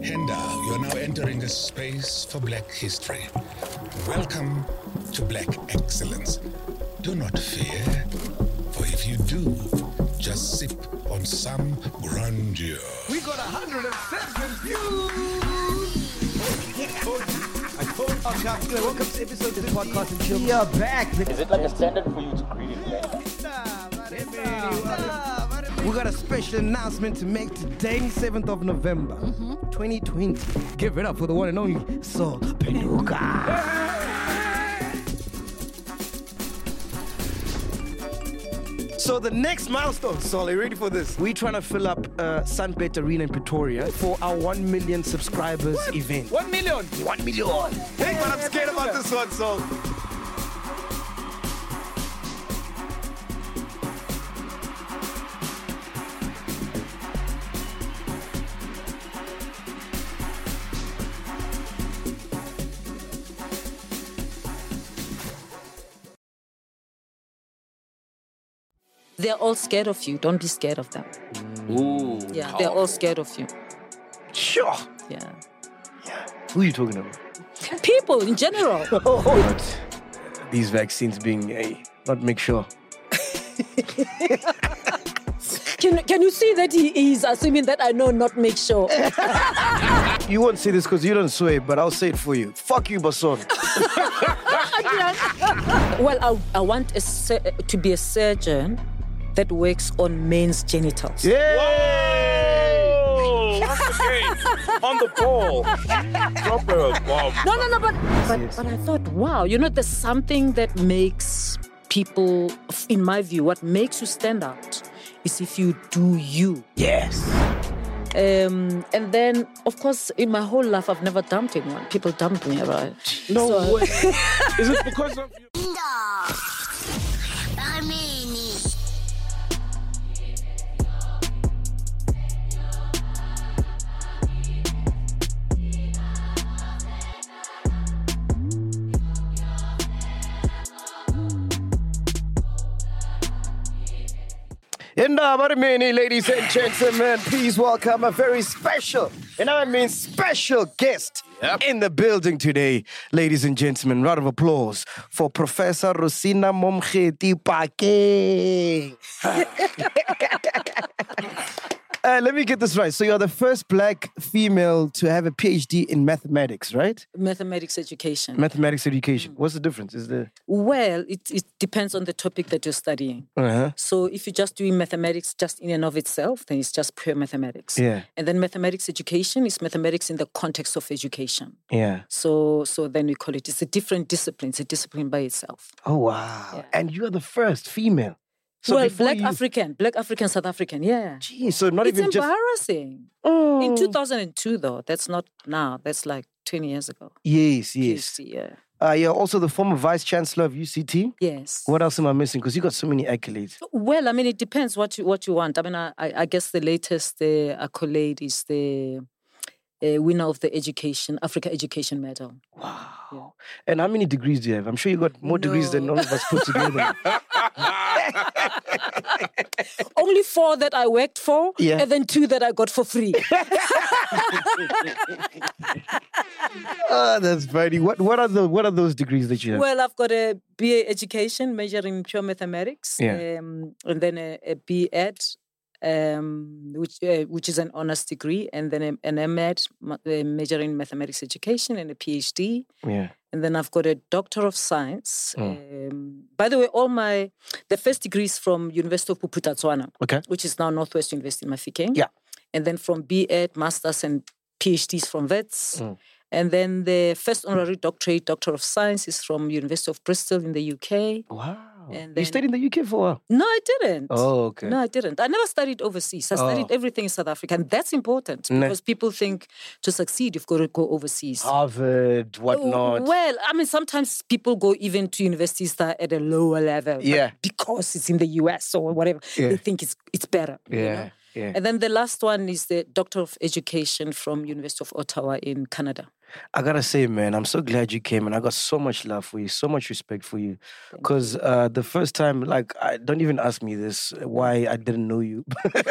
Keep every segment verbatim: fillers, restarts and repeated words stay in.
Henda, you're now entering a space for Black history. Welcome to Black excellence. Do not fear, for if you do, just sip on some grandeur. We got one hundred seven views! I told you. Welcome to episode of the podcast and chill. We are back. Is it like a standard for you to greet in Venda? We got a special announcement to make today, seventh of November, mm-hmm. twenty twenty. Give it up for the one and only Sol Penuka. So the next milestone, Sol, are you ready for this? We're trying to fill up uh, Sunbet Arena in Pretoria for our one million subscribers what? event. One million? One million. Hey, but I'm scared about this one, Sol. They're all scared of you. Don't be scared of them. Ooh. Yeah, powerful. They're all scared of you. Sure. Yeah. Yeah. Who are you talking about? People in general. Oh, but these vaccines being a not make sure. Can, can you see that he is assuming that I know not make sure? You won't say this because you don't swear, but I'll say it for you. Fuck you, Bason. Well, I, I want a sur- to be a surgeon that works on men's genitals. Yeah! Whoa! Okay. On the ball. Drop a bomb. No, no, no, but, but, but I thought, wow, you know, there's something that makes people, in my view, what makes you stand out is if you do you. Yes. Um, and then, of course, in my whole life, I've never dumped anyone. People dumped me, right? No so, way. Is it because of you? No. I mean And uh, what many ladies and gentlemen, please welcome a very special, and I mean special guest yep. in the building today. Ladies and gentlemen, round of applause for Professor Rosina Momkheti Pake. Uh, let me get this right. So you're the first black female to have a P H D in mathematics, right? Mathematics education. Mathematics education. Mm. What's the difference? Is there? Well, it, it depends on the topic that you're studying. Uh-huh. So if you're just doing mathematics just in and of itself, then it's just pure mathematics. Yeah. And then mathematics education is mathematics in the context of education. Yeah. So so then we call it, it's a different discipline. It's a discipline by itself. Oh, wow. Yeah. And you are the first female. So well, black you... African, black African, South African, yeah. Gee, so not it's even just... It's embarrassing. Oh. In two thousand two, though, that's not now. That's like twenty years ago. Yes, yes. U C, yeah. Uh, you're also the former vice chancellor of U C T. Yes. What else am I missing? Because you got so many accolades. Well, I mean, it depends what you what you want. I mean, I, I guess the latest uh, accolade is the uh, winner of the education Africa Education Medal. Wow. Yeah. And how many degrees do you have? I'm sure you got more no. degrees than all of us put together. Only four that I worked for, yeah. and then two that I got for free. Oh, that's funny. What what are the what are those degrees that you have? Well, I've got a B A education major in pure mathematics, yeah. um, and then a, a B Ed, um, which uh, which is an honors degree, and then a, an M Ed, a major in mathematics education, and a P H D. Yeah. And then I've got a Doctor of Science. Mm. Um, by the way, all my the first degree is from University of Bophuthatswana, okay, which is now Northwest University in Mafikeng. Yeah. And then from B Ed, Masters, and P H Ds from Wits. Mm. And then the first honorary doctorate, Doctor of Science, is from University of Bristol in the U K. Wow. And you then, stayed in the U K for a while? No, I didn't. Oh, okay. No, I didn't. I never studied overseas. I studied oh. everything in South Africa. And that's important because nah. people think to succeed, you've got to go overseas. Harvard, whatnot. Well, I mean, sometimes people go even to universities that are at a lower level. Yeah. Because it's in the U S or whatever. Yeah. They think it's it's better. Yeah. You know? Yeah. And then the last one is the Doctor of Education from University of Ottawa in Canada. I gotta say, man, I'm so glad you came, and I got so much love for you, so much respect for you. Because uh, the first time, like, I don't even ask me this why I didn't know you.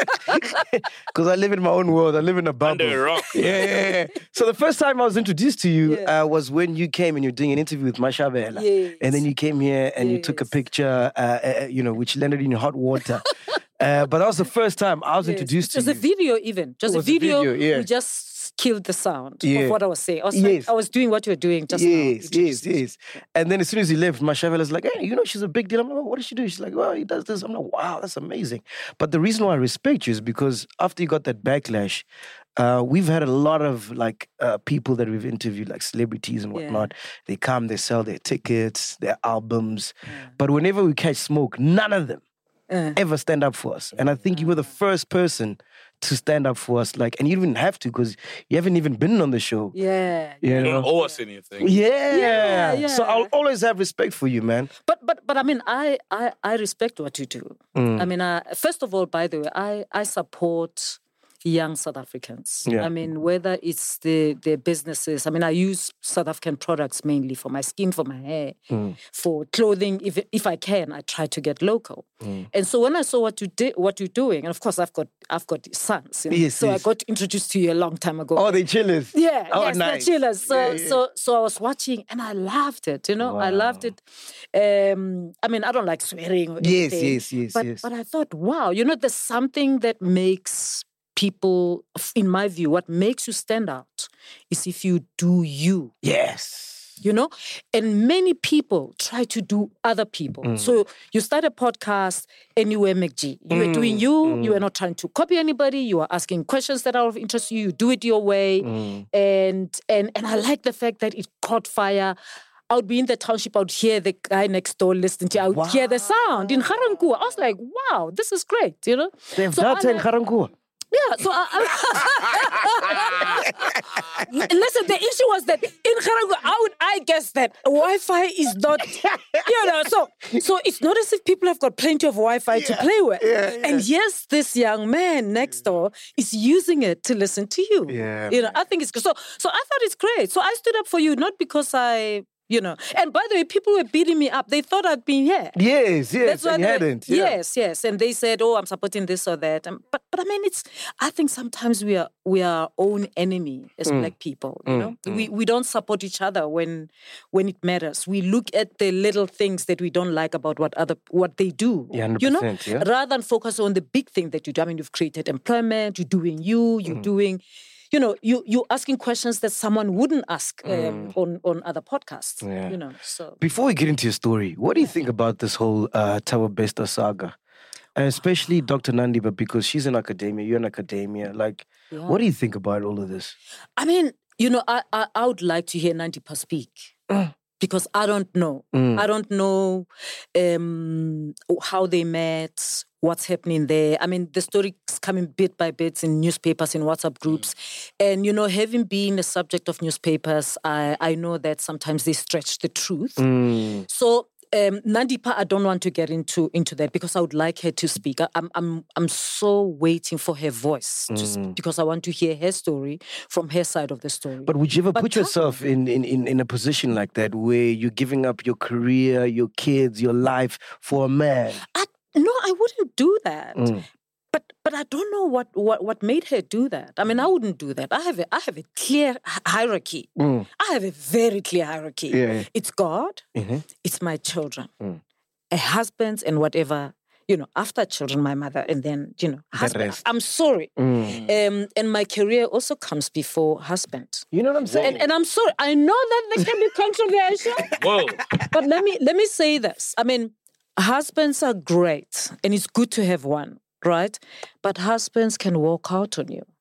Because I live in my own world, I live in a bubble. Under a rock. Yeah, yeah, yeah. So the first time I was introduced to you Yeah. uh, was when you came and you're doing an interview with Mashabela. Yes. And then you came here and you took a Yes. picture, uh, uh, you know, which landed in hot water. uh, but that was the first time I was Yes. introduced Just to a you. video even. Just It a was a video. video, yeah. We just killed the sound Yeah. of what I was saying. I was, Yes. like, I was doing what you were doing just now. Yes, yes, Introduced me. yes. And then as soon as he left, Mashabela's like, hey, you know, she's a big deal. I'm like, what does she do? She's like, well, he does this. I'm like, wow, that's amazing. But the reason why I respect you is because after you got that backlash, uh, we've had a lot of like uh, people that we've interviewed, like celebrities and Yeah. whatnot. They come, they sell their tickets, their albums. But whenever we catch smoke, none of them Uh. ever stand up for us. And I think you were the first person to stand up for us. Like, and you didn't have to because you haven't even been on the show. Yeah. You You know? don't owe us anything. Yeah. Yeah, So yeah. I'll always have respect for you, man. But but but I mean, I I, I respect what you do. Mm. I mean, uh, first of all, by the way, I I support young South Africans. Yeah. I mean, whether it's the the businesses. I mean, I use South African products mainly for my skin, for my hair, Mm. for clothing. If if I can, I try to get local. Mm. And so when I saw what you did, what you're doing, and of course I've got I've got sons. You know? Yes, so yes. I got introduced to you a long time ago. Oh, they chillers. Yeah, Oh, yes, nice. they're chillers. So, Yeah, yeah. so, so I was watching and I loved it. You know, I loved Wow. it. Um, I mean, I don't like swearing. Or Yes, anything, yes, yes, but, yes. But I thought, wow, you know, there's something that makes people, in my view, what makes you stand out is if you do you. Yes. You know, and many people try to do other people. Mm. So you start a podcast and you were McG. You were doing Mm, you. You were not trying to copy anybody. You were asking questions that are of interest to you. You do it your way. Mm. And and and I like the fact that it caught fire. I would be in the township. I would hear the guy next door listening to. I would hear the sound in Garankuwa. I was like, wow, this is great. You know. They've So data I in like- Garankuwa. Yeah, so I, I listen. The issue was that in Garankuwa, how would I guess that Wi-Fi is not, you know, so so it's not as if people have got plenty of Wi-Fi to play with. yeah, yeah. And yes, this young man next door is using it to listen to you. Yeah, you know, I think it's good. So so I thought it's great. So I stood up for you, not because I. You know, and by the way, people were beating me up. They thought I'd been here. Yes, yes. That's why and you they- hadn't. Yeah. Yes, yes, and they said, "Oh, I'm supporting this or that." Um, but, but I mean, it's. I think sometimes we are we are our own enemy as Mm. Black people. You know, we we don't support each other when when it matters. We look at the little things that we don't like about what other what they do. Yeah, you know, one hundred percent, yeah. rather than focus on the big thing that you do. I mean, you've created employment. You're doing you. You're Mm. doing. You know, you you asking questions that someone wouldn't ask um, on on other podcasts. Mm. Yeah. You know, so. Before we get into your story, what do you think about this whole uh, Tawa Besta saga? And especially Doctor Nandiba, because she's in academia, you're in academia. Like, Yeah. what do you think about all of this? I mean, you know, I I, I would like to hear Nandipa speak because I don't know. Mm. I don't know um, how they met, what's happening there. I mean, the story is coming bit by bit in newspapers, in WhatsApp groups. And, you know, having been a subject of newspapers, I, I know that sometimes they stretch the truth. Mm. So um, Nandipa, I don't want to get into into that because I would like her to speak. I, I'm I'm I'm so waiting for her voice to speak because I want to hear her story from her side of the story. But would you ever But put Tawa- yourself in, in, in, in a position like that where you're giving up your career, your kids, your life for a man? I, no, I wouldn't do that. Mm. But but I don't know what, what, what made her do that. I mean, I wouldn't do that. I have a I have a clear hi- hierarchy. Mm. I have a very clear hierarchy. Yeah, yeah. It's God. Mhm. It's my children, Mm. a husband, and whatever. You know, after children, my mother, and then you know, husband. rest. I'm sorry. Mm. Um, and my career also comes before husband. You know what I'm saying? And, and I'm sorry. I know that there can be controversial. Whoa. But let me let me say this. I mean, husbands are great, and it's good to have one, right? But husbands can walk out on you.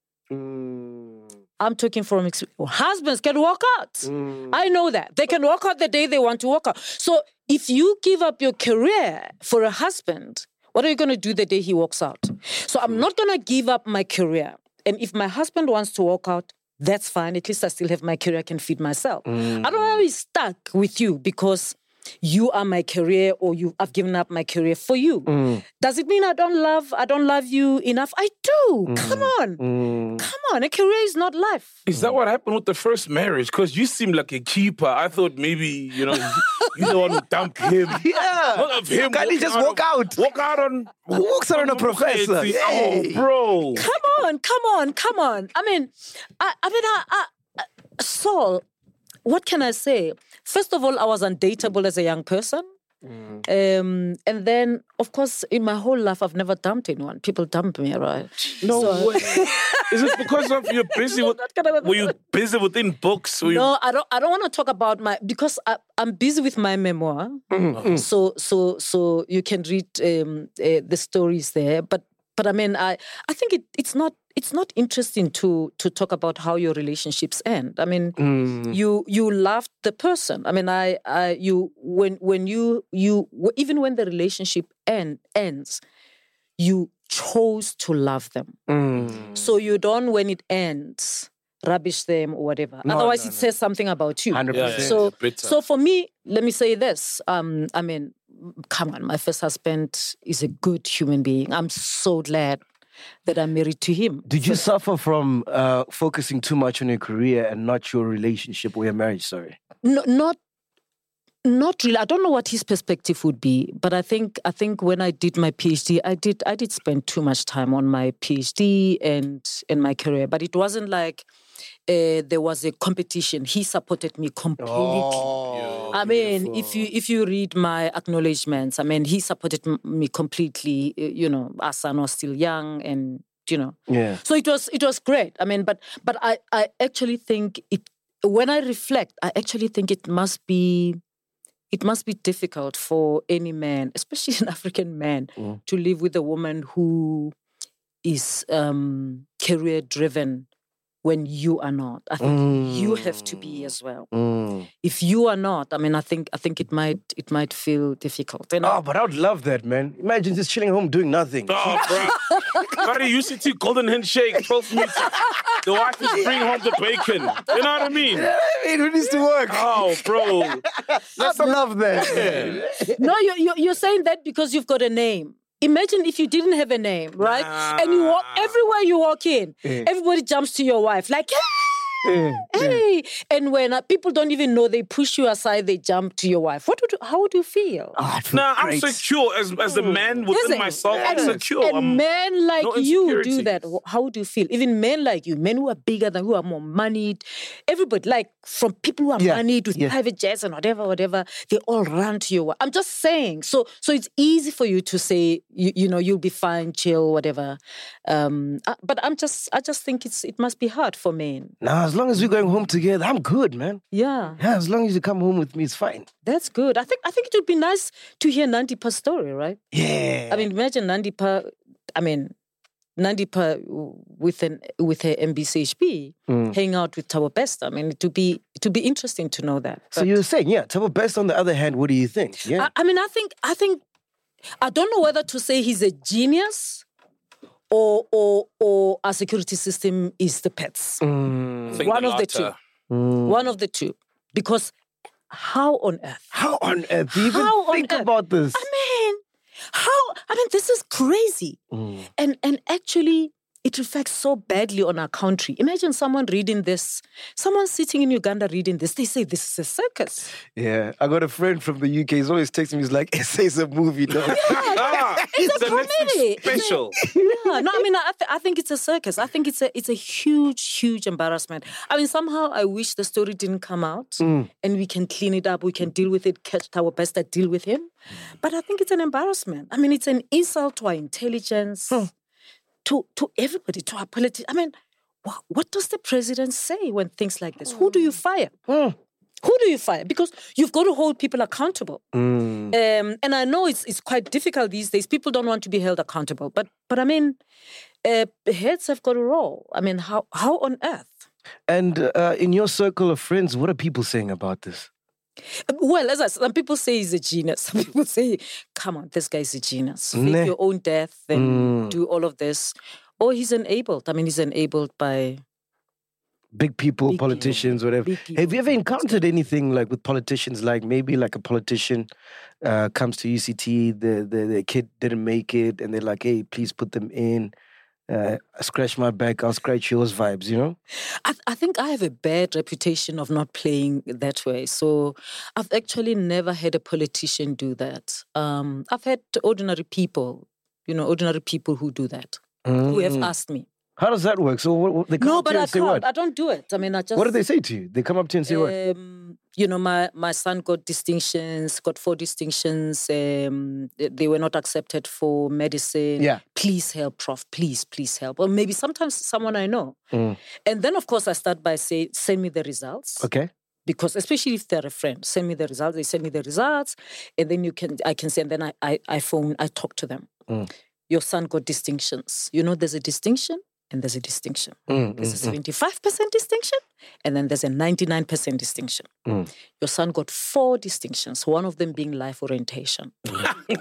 Mm. I'm talking from experience. Husbands can walk out. Mm. I know that. They can walk out the day they want to walk out. So if you give up your career for a husband, what are you going to do the day he walks out? So I'm not going to give up my career. And if my husband wants to walk out, that's fine. At least I still have my career. I can feed myself. I don't want to be stuck with you because you are my career or you I've given up my career for you. Mm. Does it mean I don't love I don't love you enough? I do. Mm. Come on. Mm. Come on. A career is not life. Is that what happened with the first marriage? Because you seem like a keeper. I thought maybe, you know, you the one who dumped him. Yeah. Not of him. Can't he walking just out walk of- out? Walk out on... Who walks around a professor? Oh, Hey. bro. Come on, come on, come on. I mean, I, I mean, I, I, I- Saul, what can I say? First of all, I was undateable as a young person. Um, and then, of course, in my whole life, I've never dumped anyone. People dump me, right? No So- way. Is it because of you're busy with... Not gonna- Were you busy within books? Were you... No, I don't. I don't want to talk about my because I, I'm busy with my memoir. So, so, so you can read um, uh, the stories there. But, but I mean, I, I think it, it's not, it's not interesting to to talk about how your relationships end. I mean, you you loved the person. I mean, I, I, you when when you you even when the relationship end ends, you chose to love them. Mm. So you don't, when it ends, rubbish them or whatever. No, Otherwise, no, it no. says something about you. one hundred Yeah, percent. yeah. So, bitter. so for me, let me say this. Um, I mean, come on, my first husband is a good human being. I'm so glad that I'm married to him. Did you suffer from uh, focusing too much on your career and not your relationship or your marriage? Sorry. No, not, not really. I don't know what his perspective would be, but I think I think when I did my PhD, I did I did spend too much time on my PhD and and my career. But it wasn't like uh, there was a competition. He supported me completely. Oh, I mean, if you if you read my acknowledgements, I mean, he supported m- me completely. uh, You know, our son was still young, and you know, Yeah. so it was it was great. I mean, but but I I actually think it. When I reflect, I actually think it must be. It must be difficult for any man, especially an African man, Mm. to live with a woman who is um, career driven when you are not. I think you have to be as well. Mm. If you are not, I mean, I think I think it might it might feel difficult. You know? Oh, but I would love that, man. Imagine just chilling home doing nothing. Oh, bro. Buddy, you used to golden handshake, twelve minutes. The wife is bringing home the bacon. You know what I mean? I mean, who needs to work? Oh, bro. I love that. Yeah. No, you, you, you're saying that because you've got a name. Imagine if you didn't have a name, right? And you walk everywhere you walk in, Yeah. everybody jumps to your wife like, Yeah. hey. And when uh, people don't even know, they push you aside, they jump to your wife. What would you, how would you feel? Oh, I'd feel Nah, I'm great. secure as as a man within Listen, myself. I'm and- secure. And I'm, men like no you do insecurities. that. wh- How do you feel? Even men like you, men who are bigger than, who are more moneyed, everybody, like from people who are Yeah, moneyed with yeah. private jets and whatever, whatever, they all run to your wife. I'm just saying. So, so it's easy for you to say, you, you know, you'll be fine, chill, whatever. Um, uh, but I'm just, I just think it's, it must be hard for men. Nah, as long as we're going home together, I'm good, man. Yeah, Yeah, as long as you come home with me, it's fine. that's good. I think, I think it would be nice to hear Nandipa's story, right? Yeah. I mean, imagine Nandipa. I mean, Nandipa with an with her M B C H P Mm. hang out with Thabo Bester. I mean, it would be it would be interesting to know that. So But you were saying, yeah, Thabo Best on the other hand, what do you think? Yeah. I, I mean, I think I think I don't know whether to say he's a genius or or or our security system is the pets. Mm. I think One the of the two. latter. Mm. One of the two, because how on earth? How on earth do you even How on think earth? about this? I mean, how? I mean, this is crazy. Mm. And and actually, it reflects so badly on our country. Imagine someone reading this, someone sitting in Uganda reading this. They say this is a circus. Yeah, I got a friend from the U K. He's always texting me. He's like, "S A's a movie, dog." Ah, It's a the Netflix comedy. It's a- special. Yeah, no, I mean, I, th- I think it's a circus. I think it's a it's a huge, huge embarrassment. I mean, somehow I wish the story didn't come out and we can clean it up. We can deal with it, catch our best at deal with him. But I think it's an embarrassment. I mean, it's an insult to our intelligence, to to everybody, to our politics. I mean, what, what does the president say when things like this? Who do you fire? Mm. Who do you fire? Because you've got to hold people accountable. Mm. Um, and I know it's it's quite difficult these days. People don't want to be held accountable. But but I mean, uh, heads have got a role. I mean, how how on earth? And uh, in your circle of friends, what are people saying about this? Well, as I said, some people say he's a genius. Some people say, come on, this guy's a genius. Fake Meh. your own death and Mm. do all of this. Or he's enabled. I mean, he's enabled by big people, Big politicians, whatever. Big people. Have you ever encountered anything like with politicians, like maybe like a politician uh, comes to U C T, the, the, the kid didn't make it, and they're like, hey, please put them in. Uh, scratch my back, I'll scratch yours vibes, you know? I, I think I have a bad reputation of not playing that way. So I've actually never had a politician do that. Um, I've had ordinary people, you know, ordinary people who do that, Mm. who have asked me. How does that work? So what, what- they come No, up to but you I and say can't. what? I don't do it. I mean, I just... What do they say to you? They come up to you and say what? Um, you know, my, my son got distinctions, got four distinctions. Um, they, they were not accepted for medicine. Yeah. Please help, Prof. Please, please help. Or maybe sometimes someone I know. Mm. And then, of course, I start by saying, send me the results. Okay. Because especially if they're a friend, send me the results. They send me the results. And then you can, I can say, and then I, I, I phone, I talk to them. Mm. Your son got distinctions. You know, there's a distinction. And there's a distinction. Mm, There's mm, a seventy-five percent distinction, and then there's a ninety-nine percent distinction. Mm. Your son got four distinctions, one of them being life orientation. No,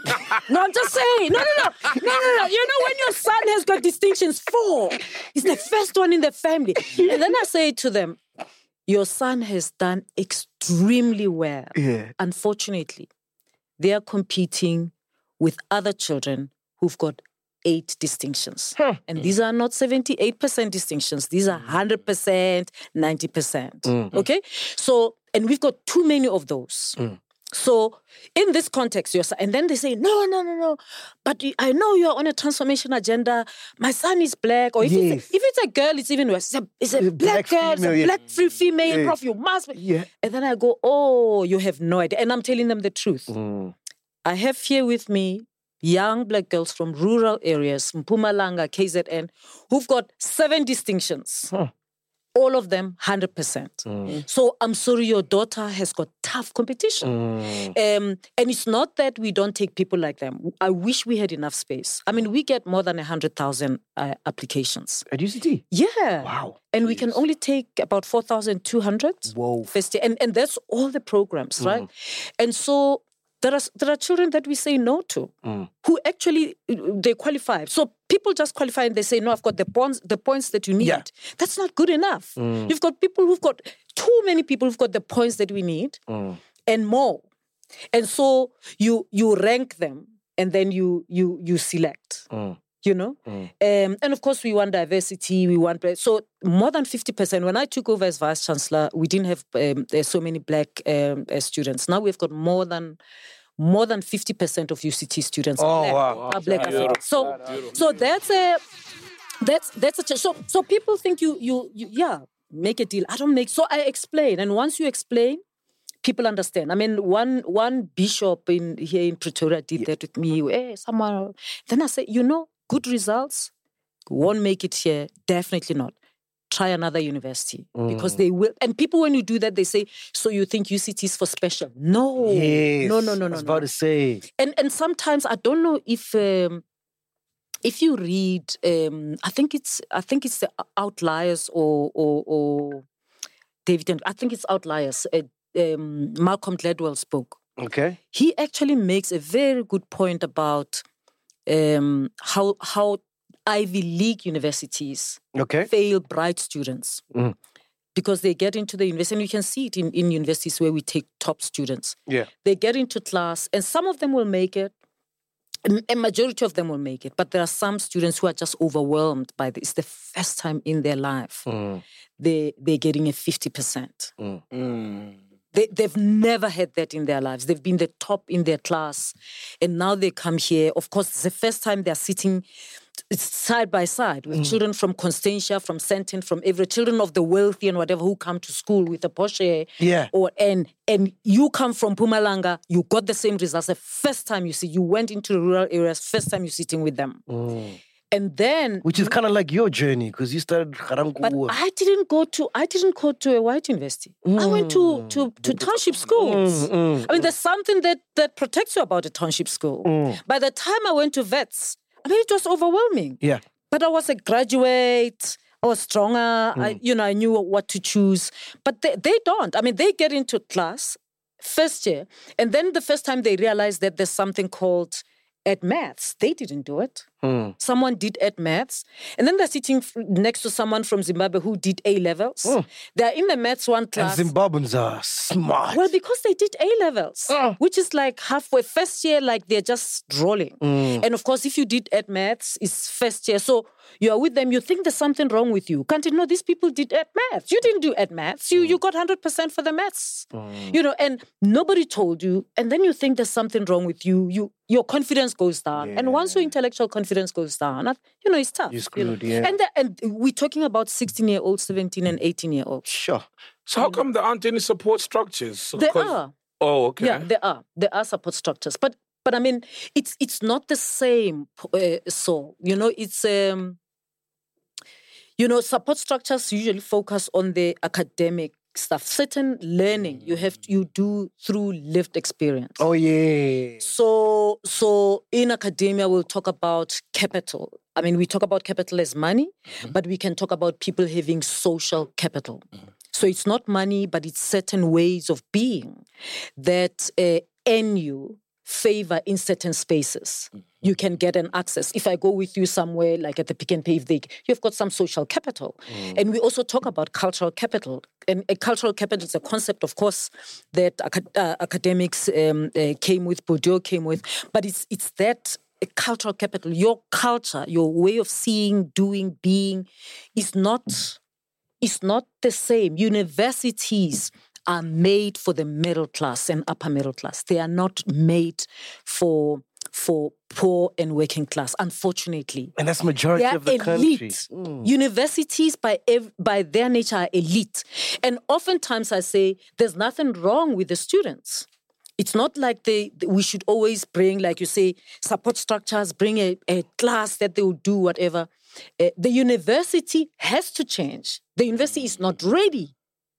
I'm just saying. No, no, no. No, no, no. You know, when your son has got distinctions, four, he's the first one in the family. And then I say to them, your son has done extremely well. Yeah. Unfortunately, they are competing with other children who've got eight distinctions. Huh. And these are not seventy-eight percent distinctions. These are one hundred percent, ninety percent. Mm. Okay? So, and we've got too many of those. Mm. So, in this context, you're, and then they say, no, no, no, no, but I know you're on a transformation agenda. My son is black. Or if, Yes. it's, a, if it's a girl, it's even worse. It's a, it's a It's a black, black girl, it's female, a yeah. black free female, Yeah. prof, you must be. Yeah. And then I go, oh, you have no idea. And I'm telling them the truth. Mm. I have here with me young black girls from rural areas, Mpumalanga, K Z N, who've got seven distinctions. Huh. All of them, one hundred percent. Mm. So I'm sorry, your daughter has got tough competition. Mm. Um, and it's not that we don't take people like them. I wish we had enough space. I mean, we get more than one hundred thousand uh, applications. At U C T? Yeah. Wow. And we can only take about four thousand two hundred. Whoa. First year. And, and that's all the programs, right? And so there are, there are children that we say no to Mm. who actually, they qualify. So people just qualify and they say, no, I've got the points, the points that you need. Yeah. That's not good enough. Mm. You've got people who've got, too many people who've got the points that we need Mm. and more. And so you you rank them and then you you you select. Mm. You know? Mm. Um, and of course, we want diversity, we want... So more than fifty percent. When I took over as Vice Chancellor, we didn't have um, uh, so many black um, uh, students. Now we've got more than more than fifty percent of U C T students Oh, are black. wow. Are black Beautiful. Africans. So, so that's a... That's that's a ch- so so people think you you you yeah make a deal. I don't make so I explain, and once you explain, people understand. I mean, one one bishop in here in Pretoria did that with me. Hey, someone. Then I said, you know, good results won't make it here. Definitely not. Try another university because they will. And people, when you do that, they say, "So you think U C T is for special?" No, Yes. no, no, no, I no. was no. about to say. And and sometimes I don't know if um, if you read, um, I think it's I think it's the Outliers or or, or David. and- I think it's Outliers. Uh, um, Malcolm Gladwell's book. Okay. He actually makes a very good point about um, how how Ivy League universities Okay. fail bright students. Mm. Because they get into the university, and you can see it in, in universities where we take top students. Yeah. They get into class, and some of them will make it, and a majority of them will make it, but there are some students who are just overwhelmed by this. It's the first time in their life Mm. they, they're getting a fifty percent. Mm. They, they've never had that in their lives. They've been the top in their class, and now they come here. Of course, it's the first time they're sitting side by side with children from Constantia, from Senton, from every children of the wealthy and whatever who come to school with a Porsche. Yeah. Or and and you come from Mpumalanga, you got the same results. The first time you see, you went into the rural areas. First time you're sitting with them, and then. Which is kind of like your journey because you started But Garankuwa. I didn't go to I didn't go to a white university. I went to to, to township schools. Mm, I mean, there's something that that protects you about a township school. Mm. By the time I went to vets, I mean, it was overwhelming. Yeah. But I was a graduate. I was stronger. Mm. I, you know, I knew what to choose. But they, they don't. I mean, they get into class first year, and then the first time they realize that there's something called at maths, they didn't do it. Hmm. Someone did ed maths, and then they're sitting f- next to someone from Zimbabwe who did A levels. Hmm. They're in the maths one And class. Zimbabweans are smart. Well, because they did A levels, Oh. which is like halfway first year, like they're just rolling. Mm. And of course, if you did ed maths, it's first year. So you are with them, you think there's something wrong with you. Can't you know these people did ed maths? You didn't do ed maths. You, you got one hundred percent for the maths. You know, and nobody told you. And then you think there's something wrong with you. You Your confidence goes down. And once your intellectual confidence goes down, I- you know, it's tough. You're you know. screwed, yeah. And, the, and we're talking about sixteen-year-olds, seventeen and eighteen-year-olds. Sure. So how come there aren't any support structures? There 'Cause- are. Oh, okay. Yeah, there are. There are support structures. But but I mean, it's it's not the same, uh, so, you know, it's... um. You know, support structures usually focus on the academic stuff. Certain learning you have you do through lived experience. Oh, yeah. So, so in academia, we'll talk about capital. I mean, we talk about capital as money, but we can talk about people having social capital. So it's not money, but it's certain ways of being that uh, N U favor in certain spaces. You can get an access. If I go with you somewhere, like at the Pick and Pay, they, you've got some social capital. And we also talk about cultural capital. And uh, cultural capital is a concept, of course, that acad- uh, academics um, uh, came with, Bourdieu came with, but it's it's that uh, cultural capital. Your culture, your way of seeing, doing, being is not, is not the same. Universities are made for the middle class and upper middle class. They are not made for for poor and working class, unfortunately. And that's majority They are of the elite. country. Universities, by ev- by their nature, are elite. And oftentimes I say, there's nothing wrong with the students. It's not like they we should always bring, like you say, support structures, bring a, a class that they will do whatever. Uh, the university has to change. The university is not ready.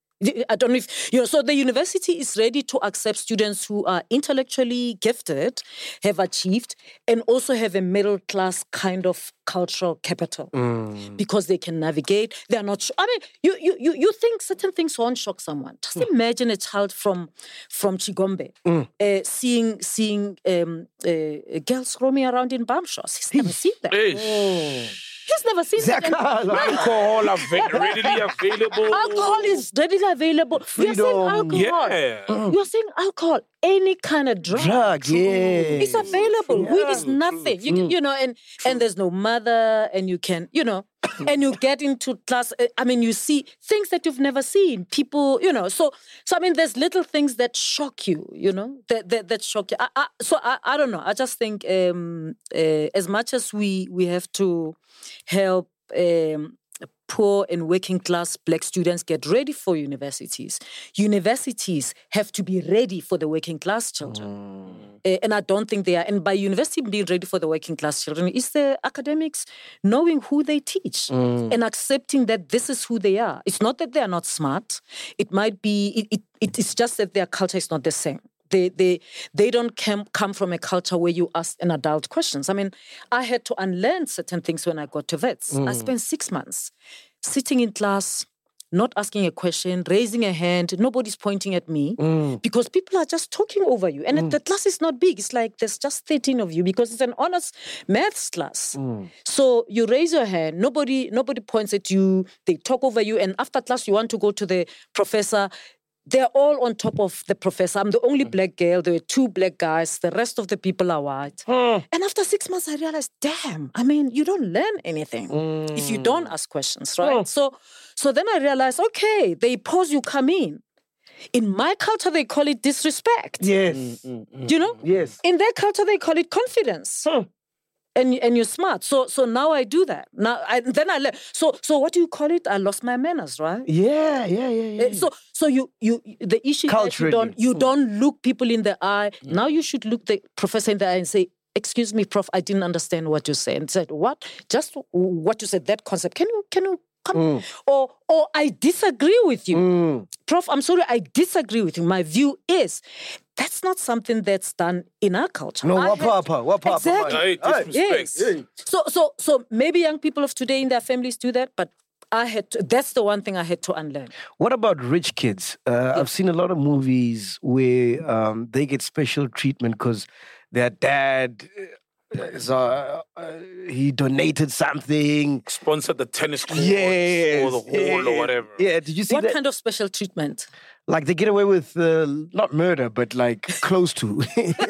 I don't know if, you know, so the university is ready to accept students who are intellectually gifted, have achieved, and also have a middle class kind of cultural capital because they can navigate. They are not, sh- I mean, you, you, you, you think certain things won't shock someone. Just imagine a child from, from Chigombe uh, seeing, seeing um, uh, girls roaming around in bum shops. He's never seen that. Ish. He's never seen that. And- Alcohol ava- readily available. Alcohol is readily available. You're saying Freedom. alcohol. Yeah. You're saying alcohol, any kind of drug. Drug, yeah. It's available. Weed is nothing. You, you know, and, and there's no mother, and you can, you know, and you get into class. uh, I mean, you see things that you've never seen. People, you know, so, so I mean, there's little things that shock you, you know, that that, that shock you. I, I, so I, I don't know. I just think um, uh, as much as we, we have to help um, poor and working class black students get ready for universities, universities have to be ready for the working class children. Uh, and I don't think they are. And by university being ready for the working class children is the academics knowing who they teach and accepting that this is who they are. It's not that they are not smart. It might be, it, it, it is just that their culture is not the same. They they they don't come, come from a culture where you ask an adult questions. I mean, I had to unlearn certain things when I got to vets. I spent six months sitting in class, not asking a question, raising a hand, nobody's pointing at me because people are just talking over you. And the class is not big. It's like there's just thirteen of you because it's an honors maths class. So you raise your hand, nobody nobody points at you, they talk over you, and after class you want to go to the professor. They're all on top of the professor. I'm the only black girl. There were two black guys. The rest of the people are white. And after six months, I realized, damn, I mean, you don't learn anything if you don't ask questions, right? So, so then I realized, okay, they pause, you come in. In my culture, they call it disrespect. Yes. Do you know? Yes. In their culture, they call it confidence. And and you're smart. So so now I do that. Now I, then I le- so so what do you call it? I lost my manners, right? Yeah, yeah, yeah, yeah. Uh, So so you you the issue is that you Culturally. don't you don't look people in the eye. Now you should look the professor in the eye and say, "Excuse me, Prof, I didn't understand what you said." And said, "What? Just what you said? That concept? Can you can you come?" Or or I disagree with you, Prof. I'm sorry, I disagree with you. My view is that's not something that's done in our culture. No, I what had- papa, what papa. Exactly. Hey, disrespect. Yes. So, so, so maybe young people of today in their families do that, but I had to, that's the one thing I had to unlearn. What about rich kids? Uh, I've seen a lot of movies where um, they get special treatment because their dad so, uh, uh, he donated something. Sponsored the tennis court Yes, or the hall yeah, or whatever. Yeah, did you see What that? kind of special treatment? Like they get away with uh, not murder, but like close to.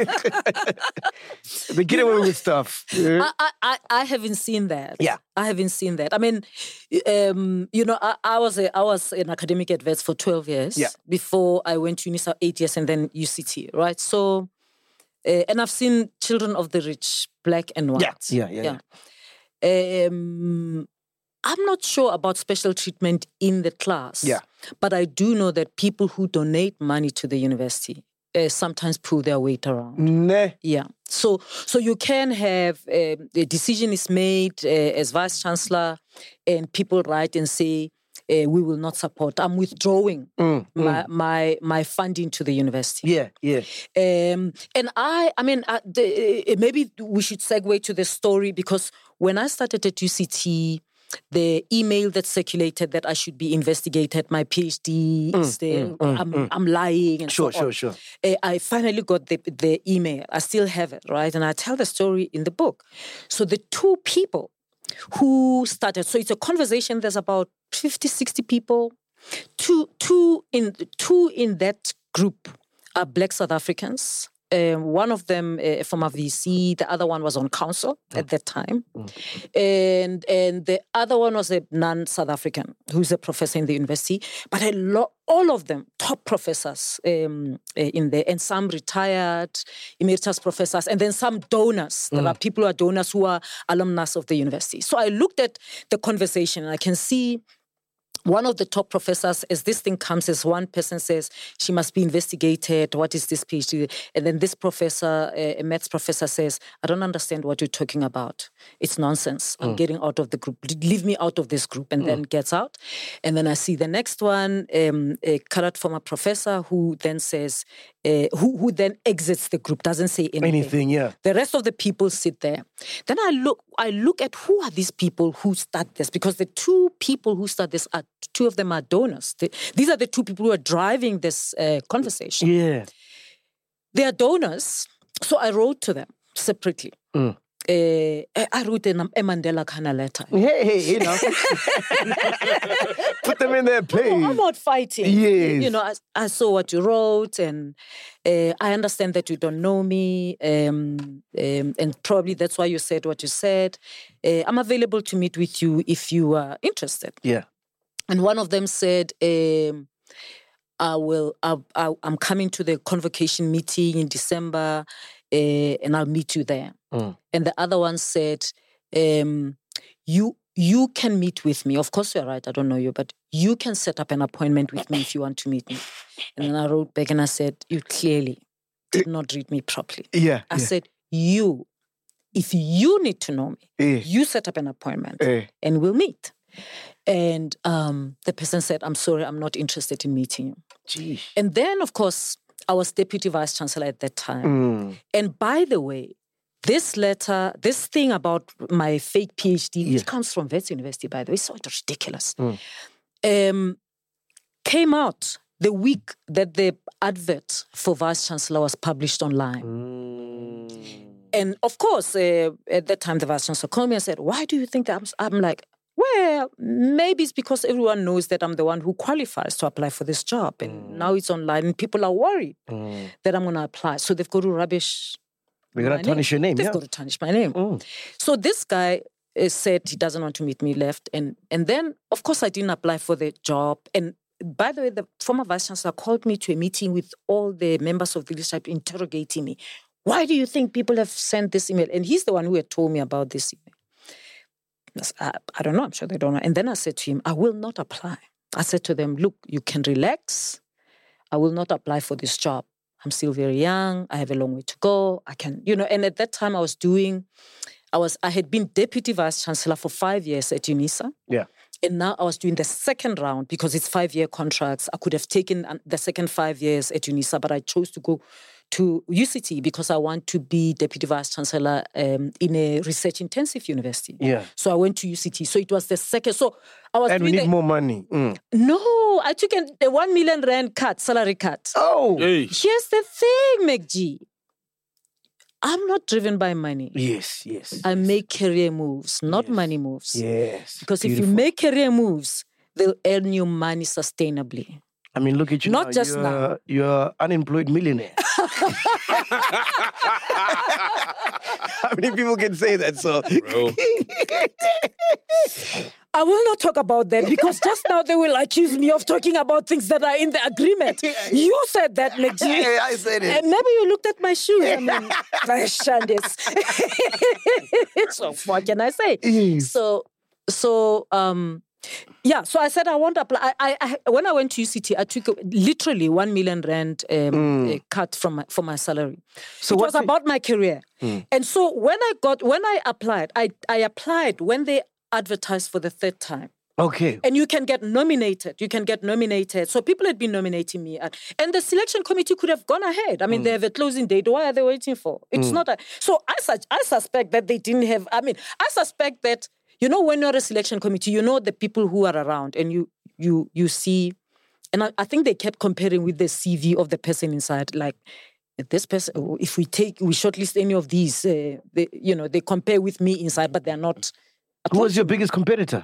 They get away with stuff. Yeah. I, I, I, I haven't seen that. Yeah. I haven't seen that. I mean, um, you know, I, I was a, I was an academic at Wits for twelve years. Yeah. Before I went to UNISA eight years and then U C T, right? So, uh, and I've seen children of the rich, black and white. Yeah, yeah, yeah. yeah. Um, I'm not sure about special treatment in the class. Yeah. But I do know that people who donate money to the university uh, sometimes pull their weight around. Nah. Yeah. So so you can have, um, a decision is made uh, as vice chancellor and people write and say, uh, we will not support. I'm withdrawing Mm, my, my my funding to the university. Yeah, yeah. Um, and I, I mean, uh, the, uh, maybe we should segue to the story because when I started at U C T, the email that circulated that I should be investigated, my PhD, is there, mm, mm, I'm, mm. I'm lying and Sure, so sure, on. sure. Uh, I finally got the, the email. I still have it, right? And I tell the story in the book. So the two people who started, so it's a conversation, there's about fifty, sixty people. Two, two, in, two in that group are Black South Africans. Um, one of them uh, from a V C, the other one was on council at that time. And and the other one was a non-South African who's a professor in the university. But a lot, all of them, top professors um, uh, in there, and some retired, emeritus professors, and then some donors. There are people who are donors who are alumnus of the university. So I looked at the conversation and I can see one of the top professors, as this thing comes, as one person says, she must be investigated. What is this PhD? And then this professor, a maths professor, says, I don't understand what you're talking about. It's nonsense. I'm getting out of the group. Leave me out of this group. And then gets out. And then I see the next one, um, a colored former professor who then says, uh, who, who then exits the group, doesn't say anything. Anything, yeah. The rest of the people sit there. Then I look, I look at who are these people who start this, because the two people who start this are, two of them are donors. They, these are the two people who are driving this uh, conversation. Yeah. They are donors. So I wrote to them separately. Mm. Uh, I wrote a, a Mandela kind of letter. Hey, hey, you know. Put them in their place. I'm not fighting. Yes. You know, I, I saw what you wrote, and uh, I understand that you don't know me, um, um, and probably that's why you said what you said. Uh, I'm available to meet with you if you are interested. Yeah. And one of them said, um, I will, I, I, I'm coming to the convocation meeting in December, uh, and I'll meet you there. Mm. And the other one said, um, you you can meet with me. Of course, you're right. I don't know you, but you can set up an appointment with me if you want to meet me. And then I wrote back and I said, you clearly did not read me properly. Yeah. I yeah. said, you, if you need to know me, Eh. you set up an appointment Eh. and we'll meet. And um, the person said, I'm sorry, I'm not interested in meeting you. Jeez. And then, of course, I was deputy vice chancellor at that time. Mm. And by the way, this letter, this thing about my fake PhD, Yeah. which comes from Wits University, by the way, it's so ridiculous, Mm. um, came out the week that the advert for vice chancellor was published online. Mm. And of course, uh, at that time, the vice chancellor called me and said, why do you think that? I'm, I'm like, well, maybe it's because everyone knows that I'm the one who qualifies to apply for this job. And now it's online and people are worried Mm. that I'm going to apply. So they've got to rubbish We're going my to tarnish your name, They've yeah. got to tarnish my name. Mm. So this guy uh, said he doesn't want to meet me, left. And, and then, of course, I didn't apply for the job. And by the way, the former vice chancellor called me to a meeting with all the members of the leadership interrogating me. Why do you think people have sent this email? And he's the one who had told me about this email. I, I don't know. I'm sure they don't know. And then I said to him, I will not apply. I said to them, look, you can relax. I will not apply for this job. I'm still very young. I have a long way to go. I can, you know, and at that time I was doing, I was, I had been deputy vice chancellor for five years at UNISA. Yeah. And now I was doing the second round because it's five-year contracts. I could have taken the second five years at UNISA, but I chose to go to U C T because I want to be deputy vice chancellor um, in a research-intensive university. Yeah. So I went to U C T. So it was the second. So I was And we doing need the, more money. Mm. No, I took an, a one million rand cut, salary cut. Oh. Hey. Here's the thing, McG. I'm not driven by money. Yes, yes. I yes. make career moves, not money moves. Yes. Because Beautiful. if you make career moves, they'll earn you money sustainably. I mean, look at you Not now. just you're, now. You're unemployed millionaire. How many people can say that? So, Bro. I will not talk about that because just now they will accuse me of talking about things that are in the agreement. You said that, Megji. yeah, I said it. And maybe you looked at my shoes. I mean, Shandis. So what can I say? Yes. So, so um, yeah. So I said I want to apply. I, I, I when I went to U C T, I took a- literally one million rand um, a cut from my, from my salary. So it what was the- about my career. And so when I got when I applied, I I applied when they advertised for the third time. Okay. And you can get nominated. You can get nominated. So people had been nominating me. And, and the selection committee could have gone ahead. I mean, they have a closing date. Why are they waiting for? It's not a... So I, such, I suspect that they didn't have... I mean, I suspect that, you know, when you're a selection committee, you know the people who are around and you you you see... And I, I think they kept comparing with the C V of the person inside. Like, this person, if we take, we shortlist any of these, uh, they, you know, they compare with me inside, but they're not... Who was your biggest competitor?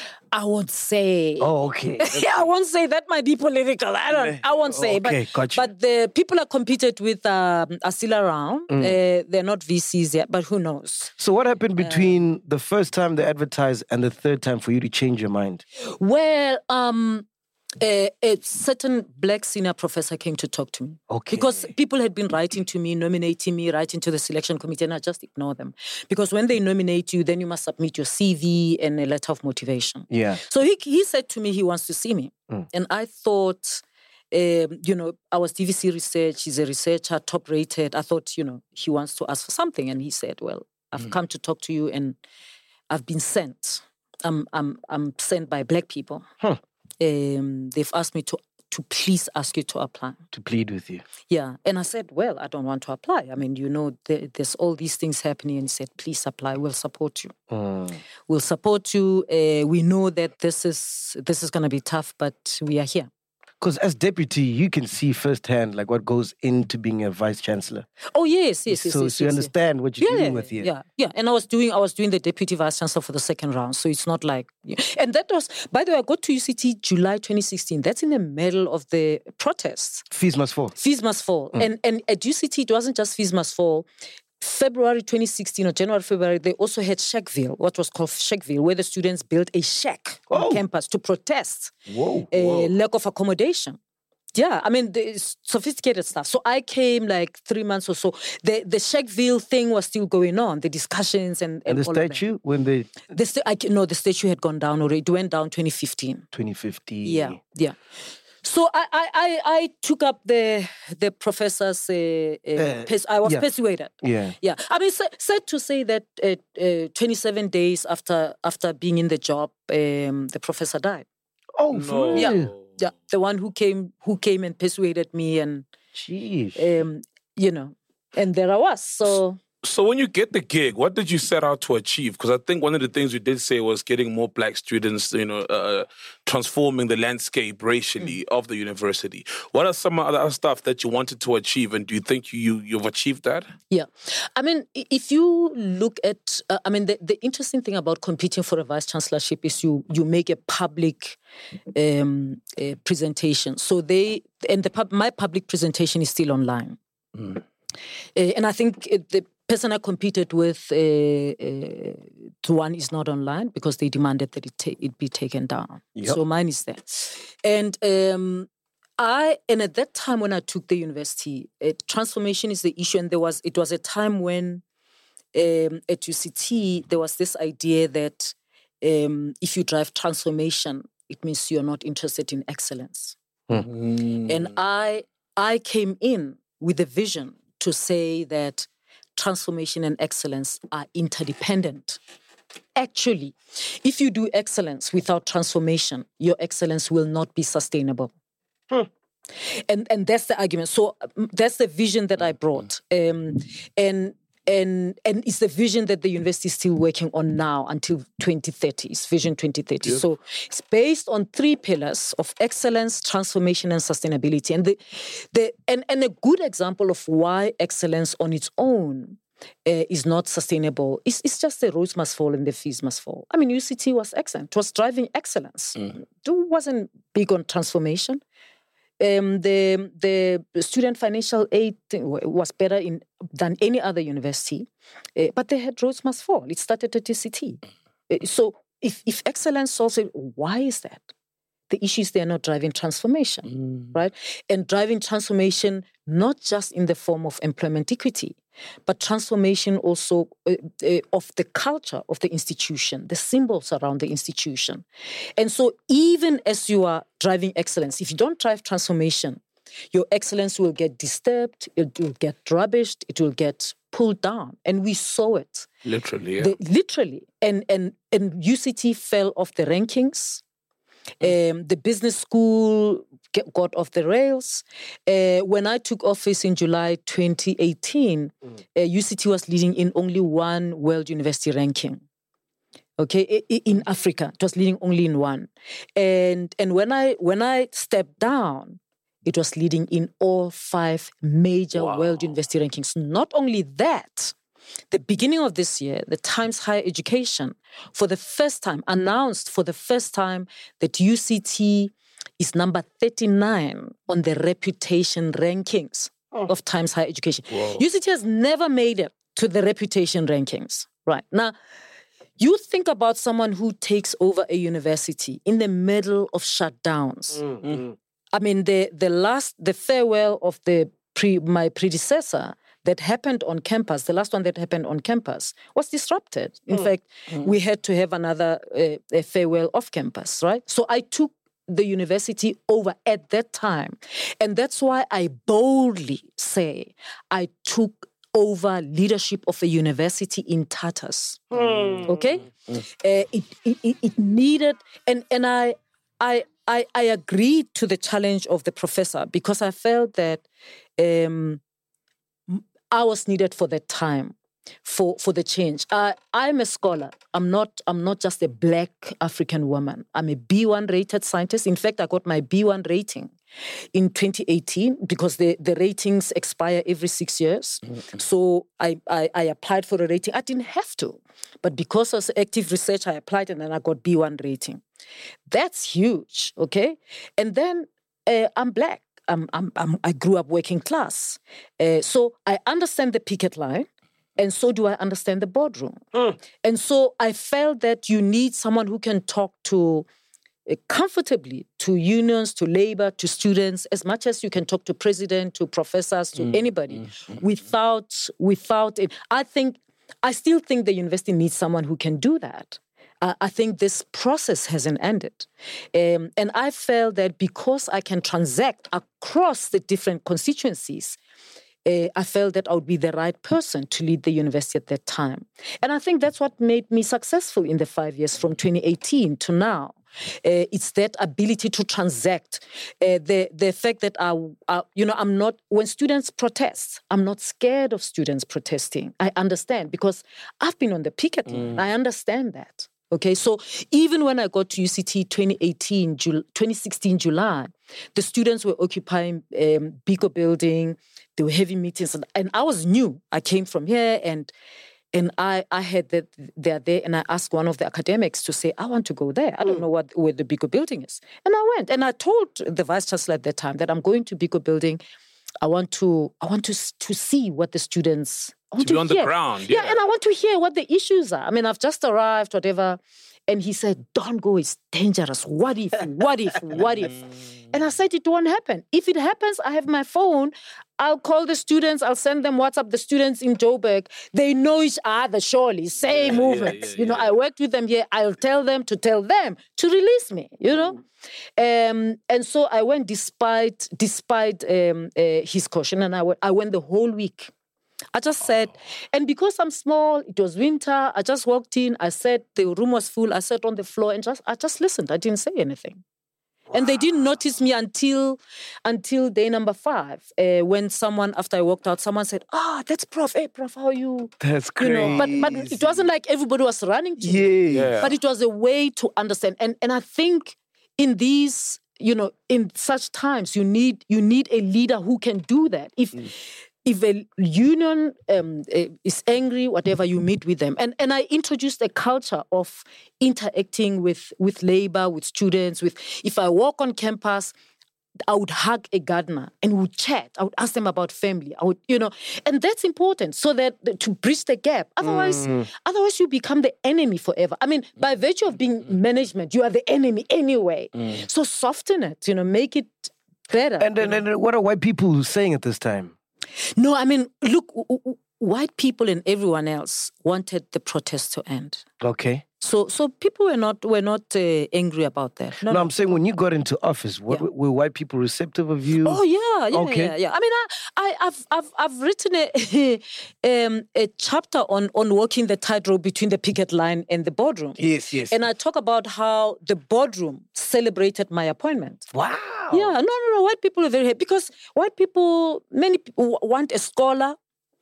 I won't say. Oh, okay. Yeah, I won't say that might be political. I don't. I won't say. Okay, but gotcha. but the people I competed with um, are still around. Mm. Uh, they're not V Cs yet, but who knows? So what happened between the first time they advertised and the third time for you to change your mind? Well, um, a, a certain black senior professor came to talk to me. Okay. Because people had been writing to me, nominating me, writing to the selection committee, and I just ignore them. Because when they nominate you, then you must submit your C V and a letter of motivation. Yeah. So he he said to me he wants to see me. Mm. And I thought, um, you know, I was D V C research, he's a researcher, top rated. I thought, you know, he wants to ask for something. And he said, well, I've Mm. come to talk to you and I've been sent. I'm, I'm, I'm sent by black people. Huh. Um, they've asked me to to please ask you to apply. To plead with you. Yeah. And I said, well, I don't want to apply. I mean, you know, there, there's all these things happening. And he said, please apply. We'll support you. Mm. We'll support you. Uh, we know that this is this is going to be tough, but we are here. Because as deputy, you can see firsthand like what goes into being a vice chancellor. Oh yes, yes, yes. so, yes, so you yes, understand what yeah. you're yeah, dealing with here. Yeah, yeah. And I was doing I was doing the deputy vice chancellor for the second round, so it's not like. And that was, by the way, I got to U C T July twenty sixteen. That's in the middle of the protests. Fees must fall. Fees must fall, Mm. and and at U C T it wasn't just fees must fall. February twenty sixteen or January, February, they also had Shackville, what was called Shackville, where the students built a shack Oh. on campus to protest Whoa. a whoa. lack of accommodation. Yeah, I mean, the sophisticated stuff. So I came like three months or so. The the Shackville thing was still going on, the discussions and, And the all of that. statue, when they... The sta- I, ca- no, the statue had gone down already. It went down twenty fifteen. twenty fifty. Yeah, yeah. So I I, I, I took up the the professor's. Uh, uh, Uh, pers- I was yeah. persuaded. Yeah. Yeah, I mean, sa- sad to say that uh, uh, twenty-seven days after after being in the job, um, the professor died. Oh, No. for real? Yeah. Yeah, the one who came who came and persuaded me, and Jeez. um, you know, and there I was. So So when you get the gig, what did you set out to achieve? Because I think one of the things you did say was getting more black students, you know, uh, transforming the landscape racially of the university. What are some other stuff that you wanted to achieve, and do you think you you've achieved that? yeah, I mean, i- if you look at, uh, I mean, the, the interesting thing about competing for a vice chancellorship is you you make a public um, uh, presentation. So they and the pub, my public presentation is still online, uh, and I think uh, the person I competed with, uh, uh, the one is not online because they demanded that it ta- it be taken down. Yep. So mine is there, and. Um, I and at that time when I took the university, uh, transformation is the issue, and there was it was a time when um, at U C T there was this idea that um, if you drive transformation, it means you're not interested in excellence. And I I came in with a vision to say that transformation and excellence are interdependent. Actually, if you do excellence without transformation, your excellence will not be sustainable. And and that's the argument. So um, that's the vision that I brought, um, and and and it's the vision that the university is still working on now until twenty thirty. It's Vision twenty thirty. So it's based on three pillars of excellence, transformation, and sustainability. And the the and and a good example of why excellence on its own uh, is not sustainable. It's, it's just the roads must fall and the fees must fall. I mean, U C T was excellent. It was driving excellence. Mm. It wasn't big on transformation. Um, the the student financial aid was better in than any other university, uh, but they had roads must fall. It started at U C T. Uh, so if, if excellence solves it, why is that? The issue is they're not driving transformation, mm. right? And driving transformation not just in the form of employment equity, but transformation also uh, uh, of the culture of the institution, the symbols around the institution. And so even as you are driving excellence, if you don't drive transformation, your excellence will get disturbed, it will get rubbished, it will get pulled down. And we saw it. Literally, yeah. The, literally. And, and, and U C T fell off the rankings. Um, the business school get, got off the rails. Uh, when I took office in July twenty eighteen, mm. uh, U C T was leading in only one World University ranking. Okay, in Africa, it was leading only in one. And and when I when I stepped down, it was leading in all five major wow. World University rankings. Not only that, the beginning of this year, the Times Higher Education, for the first time, announced for the first time that U C T is number thirty-nine on the reputation rankings oh. of Times Higher Education. Whoa. U C T has never made it to the reputation rankings. Right. Now, you think about someone who takes over a university in the middle of shutdowns. Mm-hmm. I mean, the, the last, the farewell of the pre, my predecessor that happened on campus, the last one that happened on campus, was disrupted. In mm. fact, mm. we had to have another uh, a farewell off campus, right? So I took the university over at that time. And that's why I boldly say I took over leadership of a university in tatters. Mm. Okay? Mm. Uh, it, it, it needed, and, and I, I, I, I agreed to the challenge of the professor because I felt that um, I was needed for that time, for, for the change. Uh, I'm a scholar. I'm not, I'm not just a black African woman. I'm a B one rated scientist. In fact, I got my B one rating in twenty eighteen because the, the ratings expire every six years. Mm-hmm. So I, I, I applied for a rating. I didn't have to. But because of active research, I applied and then I got B one rating. That's huge, okay? And then uh, I'm black. I'm, I'm, I'm, I grew up working class. Uh, so I understand the picket line, and so do I understand the boardroom. Mm. And so I felt that you need someone who can talk to uh, comfortably to unions, to labor, to students, as much as you can talk to president, to professors, to mm. anybody, mm. without, without it. I think, I still think the university needs someone who can do that. Uh, I think this process hasn't ended. Um, and I felt that because I can transact across the different constituencies, uh, I felt that I would be the right person to lead the university at that time. And I think that's what made me successful in the five years from twenty eighteen to now. Uh, it's that ability to transact, uh, the the fact that I, I, you know, I'm not, when students protest, I'm not scared of students protesting. I understand because I've been on the picket line. Mm. I understand that. Okay, so even when I got to U C T twenty eighteen, twenty sixteen July, the students were occupying um, Biko building. They were having meetings, and, and I was new. I came from here, and and I I had that they're there, and I asked one of the academics to say, I want to go there. I don't mm. know what where the Biko building is, and I went, and I told the vice chancellor at that time that I'm going to Biko building. I want to I want to to see what the students. I want to, to be on hear. the ground. Yeah. yeah, and I want to hear what the issues are. I mean, I've just arrived, whatever. And he said, don't go, it's dangerous. What if, what if, what if? And I said, it won't happen. If it happens, I have my phone. I'll call the students. I'll send them WhatsApp. The students in Joburg, they know each other, surely. Same yeah, movements. Yeah, yeah, you know, yeah. I worked with them here. I'll tell them to tell them to release me, you know? Um, and so I went despite despite um, uh, his caution. And I went, I went the whole week. I just said, and because I'm small, it was winter, I just walked in, I said, the room was full, I sat on the floor and just I just listened. I didn't say anything. Wow. And they didn't notice me until until day number five, uh, when someone, after I walked out, someone said, ah, oh, that's Prof. Hey, Prof, how are you? That's crazy. You know, but, but it wasn't like everybody was running to yeah. me. Yeah. But it was a way to understand. And, and I think in these, you know, in such times, you need you need a leader who can do that. If mm. if a union um, uh, is angry, whatever, you meet with them. And and I introduced a culture of interacting with, with labor, with students. With if I walk on campus, I would hug a gardener and we would chat. I would ask them about family. I would, you know, and that's important so that to bridge the gap. Otherwise, mm. otherwise you become the enemy forever. I mean, by virtue of being management, you are the enemy anyway. Mm. So soften it, you know, make it better. And then, and what are white people saying at this time? No, I mean, look, w- w- white people and everyone else wanted the protest to end. Okay. So, so people were not were not uh, angry about that. No, no, no, I'm saying when you got into office, what, yeah. were white people receptive of you? Oh yeah, yeah, okay. yeah, yeah. I mean, I, I, I've, I've, I've written a, um, a chapter on on walking the tightrope between the picket line and the boardroom. Yes, yes. And I talk about how the boardroom celebrated my appointment. Wow. Yeah, no, no, no. White people are very happy because white people, many people want a scholar,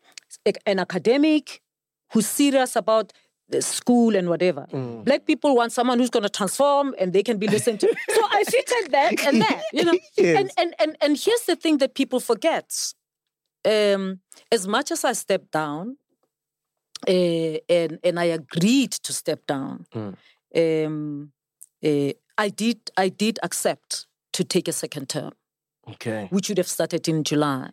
an academic who's serious about the school and whatever. Mm. Black people want someone who's going to transform and they can be listened to. So I fitted that and that, you know. Yes. And, and and and here's the thing that people forget. Um, as much as I stepped down, uh, and and I agreed to step down, mm. um, uh, I did I did accept to take a second term. Okay. Which would have started in July.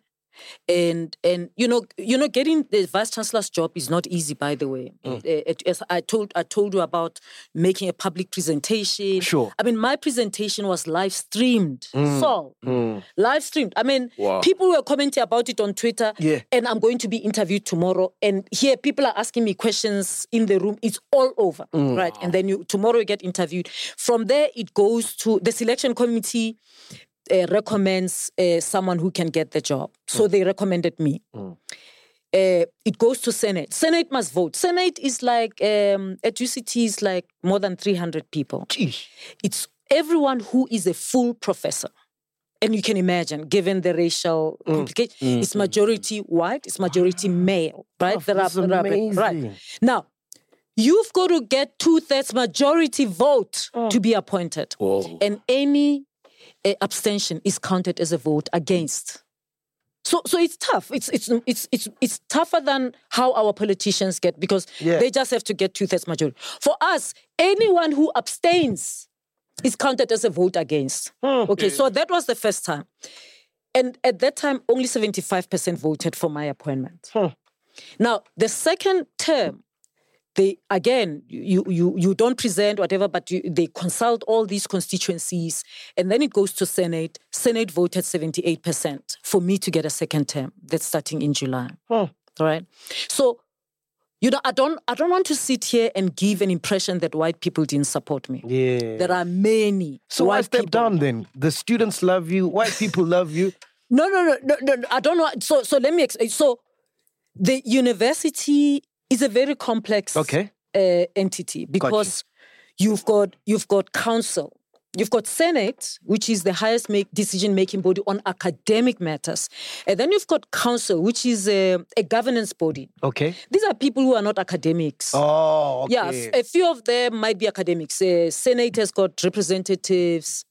And and you know you know getting the vice chancellor's job is not easy, by the way. Mm. Uh, it, as I told I told you about making a public presentation. Sure. I mean, my presentation was live streamed. Mm. So mm. live streamed. I mean, wow. people were commenting about it on Twitter. Yeah. And I'm going to be interviewed tomorrow. And here people are asking me questions in the room. It's all over, mm. right? And then you tomorrow you get interviewed. From there it goes to the selection committee. Uh, recommends uh, someone who can get the job. So mm. they recommended me. Mm. Uh, it goes to Senate. Senate must vote. Senate is like, um, at U C T is like more than three hundred people. Jeez. It's everyone who is a full professor. And you can imagine, given the racial mm. complication, mm. it's majority white, it's majority male, right? Oh, that's amazing. Right. Now, you've got to get two-thirds majority vote oh. to be appointed. Whoa. And any Uh, abstention is counted as a vote against. So, so it's tough. It's it's it's it's it's tougher than how our politicians get because yeah. they just have to get two thirds majority. For us, anyone who abstains is counted as a vote against. Hmm. Okay, so that was the first time, and at that time, only seventy-five percent voted for my appointment. Hmm. Now, the second term. They again, you you you don't present whatever, but you, they consult all these constituencies, and then it goes to Senate. Senate voted seventy-eight percent for me to get a second term. That's starting in July. Huh. All right. So, you know, I don't I don't want to sit here and give an impression that white people didn't support me. Yeah. There are many. So white I step people. down then. The students love you. White people love you. No, no, no, no, no. I don't know. So so let me explain. So the university is a very complex okay. uh, entity because you. you've got you've got council, you've got Senate, which is the highest make, decision-making body on academic matters, and then you've got council, which is a, a governance body. Okay, these are people who are not academics. Oh, okay. Yeah, a few of them might be academics. Uh, Senate has got representatives.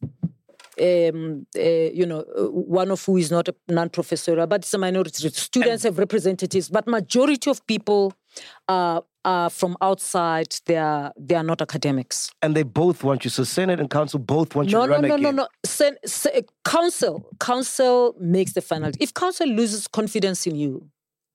Um, uh, you know, uh, one of who is not a non-professorial, but it's a minority. Students have representatives, but majority of people are, are from outside. They are they are not academics. And they both want you. So Senate and Council both want you no, to run no, no, again. No, no, no, Sen- Sen- Council, Council makes the final. If Council loses confidence in you,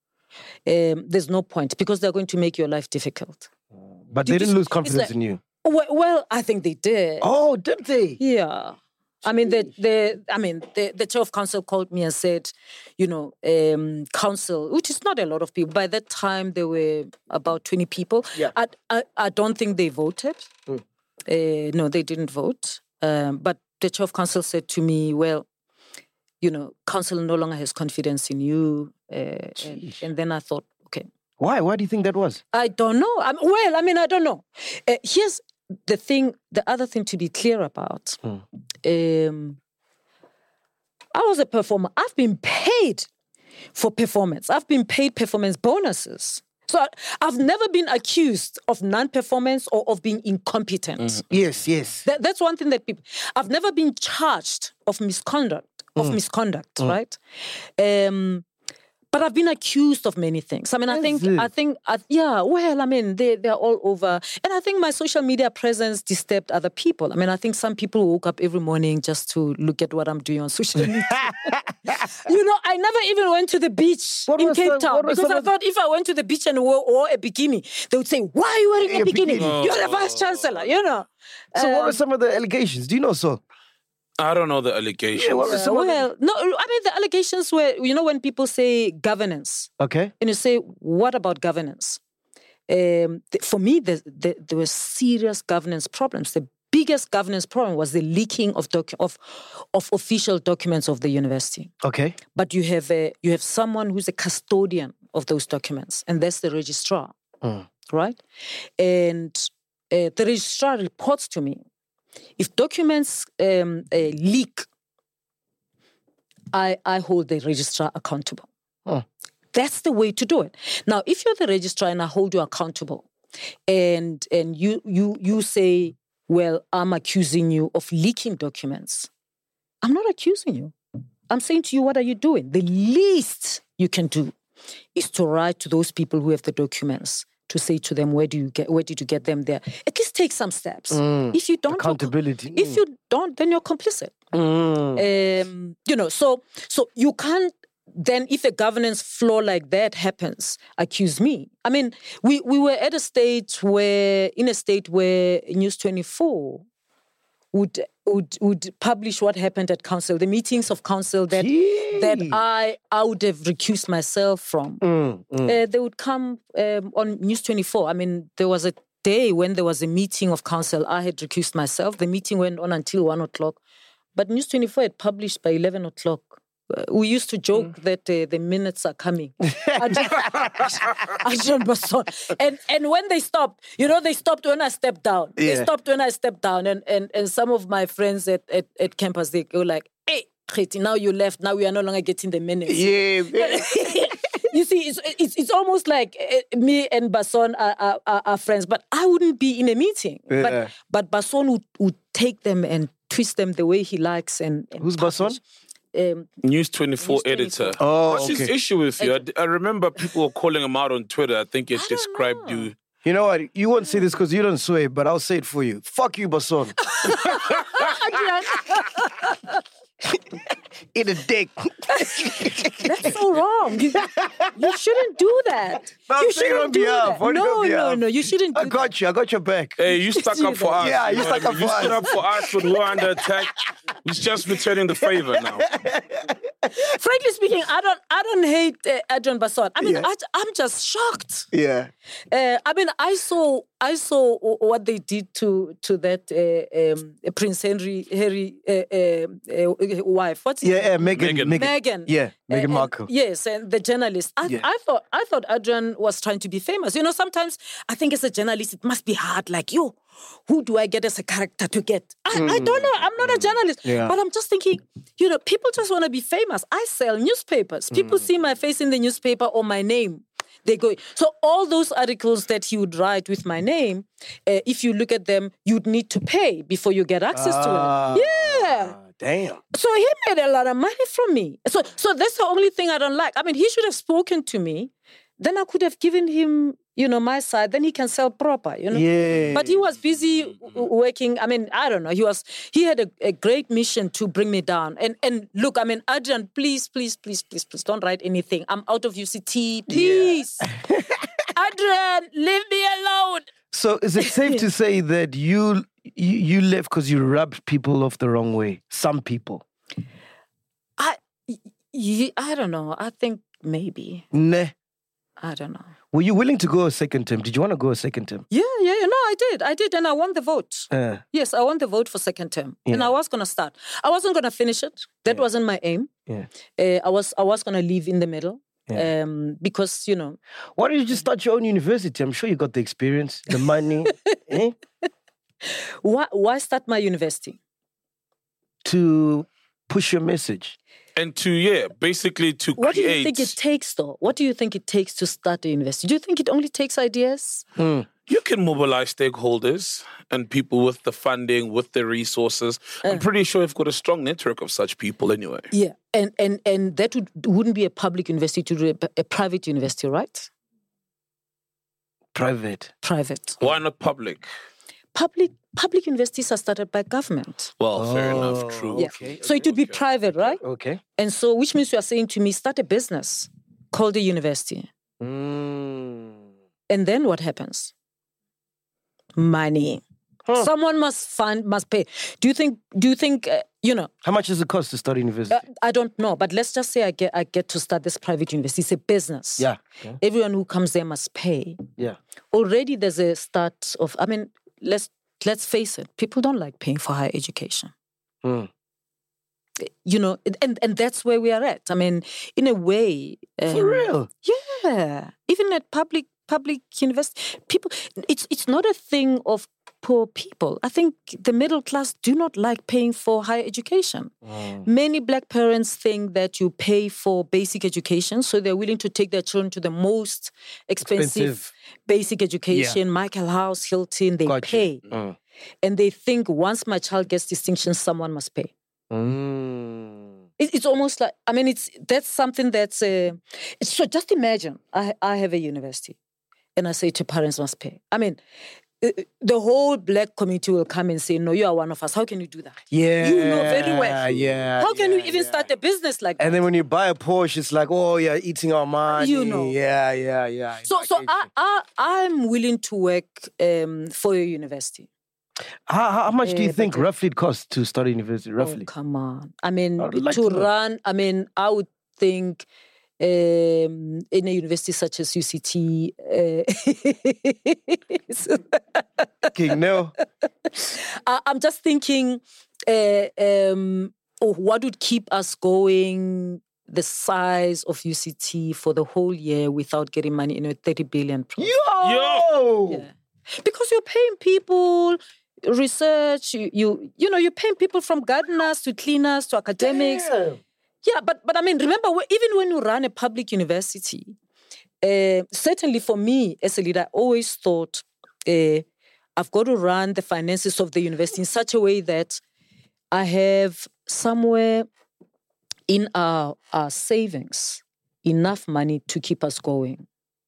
um, there's no point because they're going to make your life difficult. But you they didn't just, lose confidence like, in you. Well, well, I think they did. Oh, did they? Yeah. I mean, the the I mean, the, the chair of council called me and said, you know, um, council, which is not a lot of people. By that time, there were about twenty people. Yeah. I, I, I don't think they voted. Mm. Uh, no, they didn't vote. Um, but the chair of council said to me, well, you know, council no longer has confidence in you. Uh, and, and then I thought, okay. Why? Why do you think that was? I don't know. I'm, well, I mean, I don't know. Uh, here's the thing, the other thing to be clear about. Mm. Um, I was a performer. I've been paid for performance. I've been paid performance bonuses. So I, I've never been accused of non-performance or of being incompetent. Mm. Yes, yes. That, that's one thing that people... I've never been charged of misconduct, of mm. misconduct, mm. right? Um, But I've been accused of many things. I mean, I Is think, it? I think, I, yeah, well, I mean, they, they're all over. And I think my social media presence disturbed other people. I mean, I think some people woke up every morning just to look at what I'm doing on social media. You know, I never even went to the beach What in was Cape some- Town what was because some I of- thought if I went to the beach and wore, wore a bikini, they would say, why are you wearing a, A bikini? bikini. You're the vice chancellor, you know. So what Um, are some of the allegations? Do you know so? I don't know the allegations. Yeah, what was uh, some of the- well, no, I mean, the allegations were, you know, when people say governance, Okay. and you say, what about governance? Um, th- for me, the, the, there were serious governance problems. The biggest governance problem was the leaking of docu- of of official documents of the university. Okay. But you have a, you have someone who's a custodian of those documents, and that's the registrar, Mm. right? And uh, the registrar reports to me if documents um, uh, leak. I I hold the registrar accountable. Oh. That's the way to do it. Now, if you're the registrar and I hold you accountable, and and you you you say, well, I'm accusing you of leaking documents, I'm not accusing you. I'm saying to you, what are you doing? The least you can do is to write to those people who have the documents to say to them, where do you get where did you get them there? At least take some steps. Mm. If you don't you're co- Accountability. if you don't, then you're complicit. Mm. Um, you know, so so you can't then, if a governance flaw like that happens, accuse me. I mean, we, we were at a state where, in a state where News twenty-four would would would publish what happened at council, the meetings of council that that Gee. I I would have recused myself from. Mm, mm. Uh, they would come um, on News twenty-four. I mean, there was a day when there was a meeting of council. I had recused myself. The meeting went on until one o'clock, but News twenty-four had published by eleven o'clock. Uh, we used to joke Mm. that uh, the minutes are coming. Adrian Basson. And and when they stopped, you know, they stopped when I stepped down. They Yeah. stopped when I stepped down. And and, and some of my friends at, at, at campus, they go like, hey, Kheti, now you left. Now we are no longer getting the minutes. Yeah. You see, it's, it's it's almost like uh, me and Basson are, are, are, are friends, but I wouldn't be in a meeting. Yeah. But but Basson would, would take them and twist them the way he likes. And, and Who's Basson? publish. Um, News twenty-four News editor. twenty-four. Oh, What's his okay. issue with you? I, I remember people were calling him out on Twitter. I think it I don't described know. you. You know what? You won't say this because you don't swear, but I'll say it for you. Fuck you, Basson. In a dick. That's so wrong. You, you shouldn't do that. No, I'm you saying shouldn't on do behalf, that. on your No, no, behalf. no. You shouldn't do I got you. I got your back. Hey, you stuck up for us. Yeah, you know stuck what I up mean? for You stood us. up for us when we were under attack. We're just returning the favor now. Frankly speaking, I don't, I don't hate uh, Adrian Basson. I mean, Yeah. I, I'm just shocked. Yeah. Uh, I mean, I saw, I saw what they did to to that uh, um, Prince Henry, Harry uh, uh, uh, wife. What's his Yeah, yeah, name? Meghan. Meghan. Meghan. Meghan. Yeah, Uh, Meghan and- Markle. yes, and the journalist. I, Yeah. I thought I thought Adrian was trying to be famous. You know, sometimes I think as a journalist it must be hard. Like, yo, who do I get as a character to get? I, I don't know. I'm not a journalist, Yeah. but I'm just thinking. You know, people just want to be famous. I sell newspapers. People see my face in the newspaper or my name. They go. So all those articles that he would write with my name, uh, if you look at them, you'd need to pay before you get access Ah. to it. Yeah. Damn. So he made a lot of money from me. So, so that's the only thing I don't like. I mean, he should have spoken to me. Then I could have given him, you know, my side. Then he can sell proper, you know. Yeah. But he was busy w- working. I mean, I don't know. He was. He had a, a great mission to bring me down. And and look, I mean, Adrian, please, please, please, please, please, don't write anything. I'm out of U C T. Please, Adrian, leave me alone. So is it safe to say that you you, you left because you rubbed people off the wrong way? Some people. I, y- y- I don't know. I think maybe. Nah. I don't know. Were you willing to go a second term? Did you want to go a second term? Yeah, yeah, yeah. No, I did. I did. And I won the vote. Uh, Yes, I won the vote for second term. And Yeah. I was going to start. I wasn't going to finish it. That wasn't my aim. yeah. Uh, I was I was going to leave in the middle. Yeah. Um, because, you know, Why don't you just start your own university? I'm sure you got the experience, the money, eh? why, why start my university? to push your message. And to, yeah, basically to What do create. you think it takes, though? What do you think it takes to start a university? Do you think it only takes ideas? Mm. You can mobilize stakeholders and people with the funding, with the resources. Uh. I'm pretty sure you've got a strong network of such people anyway. Yeah, and and and that would, wouldn't be a public university, to do a, a private university, right? Private. Private. Why not public? Public public universities are started by government. Well, fair enough, true. Yeah. Okay, So it would be okay. private, right? Okay. And so, which means you are saying to me, start a business called a university. Mm. And then what happens? Money. Huh. Someone must fund, must pay. Do you think, do you think, uh, you know, How much does it cost to study university? uh, I don't know, but let's just say I get, I get to start this private university. It's a business. yeah. Yeah. Everyone who comes there must pay. Yeah. Already there's a start of, I mean, let's, let's face it, people don't like paying for higher education. Mm. You know, and, and that's where we are at. I mean, in a way. Um, For real? Yeah. Even at public public university, people, it's it's not a thing of poor people. I think the middle class do not like paying for higher education. Mm. Many black parents think that you pay for basic education, so they're willing to take their children to the most expensive, Expensive. basic education, Michael House, Hilton, they Gotcha. pay. Mm. And they think once my child gets distinction, someone must pay. Mm. It, it's almost like, I mean, it's that's something that's, uh, it's, so just imagine, I, I have a university and I say to parents must pay. I mean, uh, the whole black community will come and say, no, you are one of us. How can you do that? Yeah. You know very well. Yeah. How can yeah, you even yeah. start a business like that? And then when you buy a Porsche, it's like, oh, you're eating our money. You know. Yeah, yeah, yeah. So, so get I, you. I, I'm willing to work um, for your university. How, how much do you Eh, think but- roughly it costs to study university? Roughly? Oh, come on. I mean, I'd like to to know. run, I mean, I would think um, in a university such as U C T, uh, King Neo. I, I'm just thinking, uh, um, oh, what would keep us going? The size of U C T for the whole year without getting money, you know, thirty billion. Plus. Yo! Yeah. Because you're paying people research, you, you you know, you're paying people from gardeners to cleaners to academics. Damn. Yeah, but but I mean, remember, wh- even when you run a public university, uh, certainly for me as a leader, I always thought uh, I've got to run the finances of the university in such a way that I have somewhere in our, our savings enough money to keep us going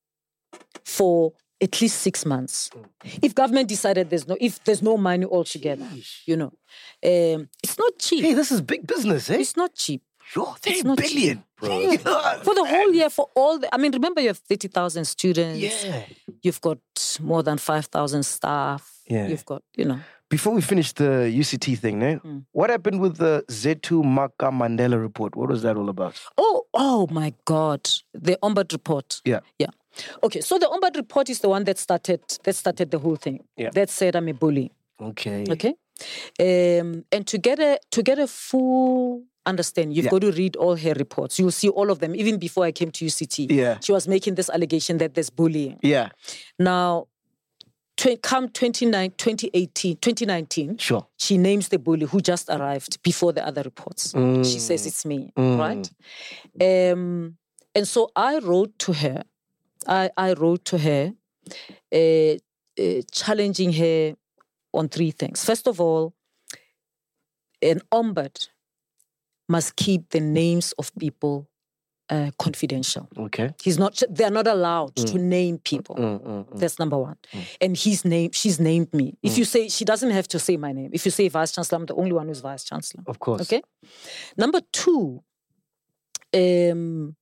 for at least six months. If government decided there's no, if there's no money altogether, you know, um, it's not cheap. Hey, this is big business, eh? It's not cheap. Yo, It's thirty not billion. Bro. For the whole year, for all the, I mean, remember you have thirty thousand students. Yeah. You've got more than five thousand staff. Yeah. You've got, you know. Before we finish the U C T thing, eh? Mm. What happened with the Zethu Maka Mandela report? What was that all about? Oh, oh my God. The Ombud report. Yeah. Yeah. Okay, so the Ombud report is the one that started that started the whole thing. Yeah. That said I'm a bully. Okay. Okay. Um, and to get a to get a full understanding, you've Yeah. got to read all her reports. You'll see all of them. Even before I came to U C T, Yeah. she was making this allegation that there's bullying. Yeah. Now, tw- come twenty eighteen, twenty nineteen, Sure. she names the bully who just arrived before the other reports. She says it's me, Mm. right? Um, and so I wrote to her. I, I wrote to her, uh, uh, challenging her on three things. First of all, an ombud must keep the names of people uh, confidential. Okay. He's not. They're not allowed to name people. Mm, mm, mm. That's number one. And he's named. She's named me. If you say, she doesn't have to say my name. If you say vice chancellor, I'm the only one who's vice chancellor. Of course. Okay. Number two, um,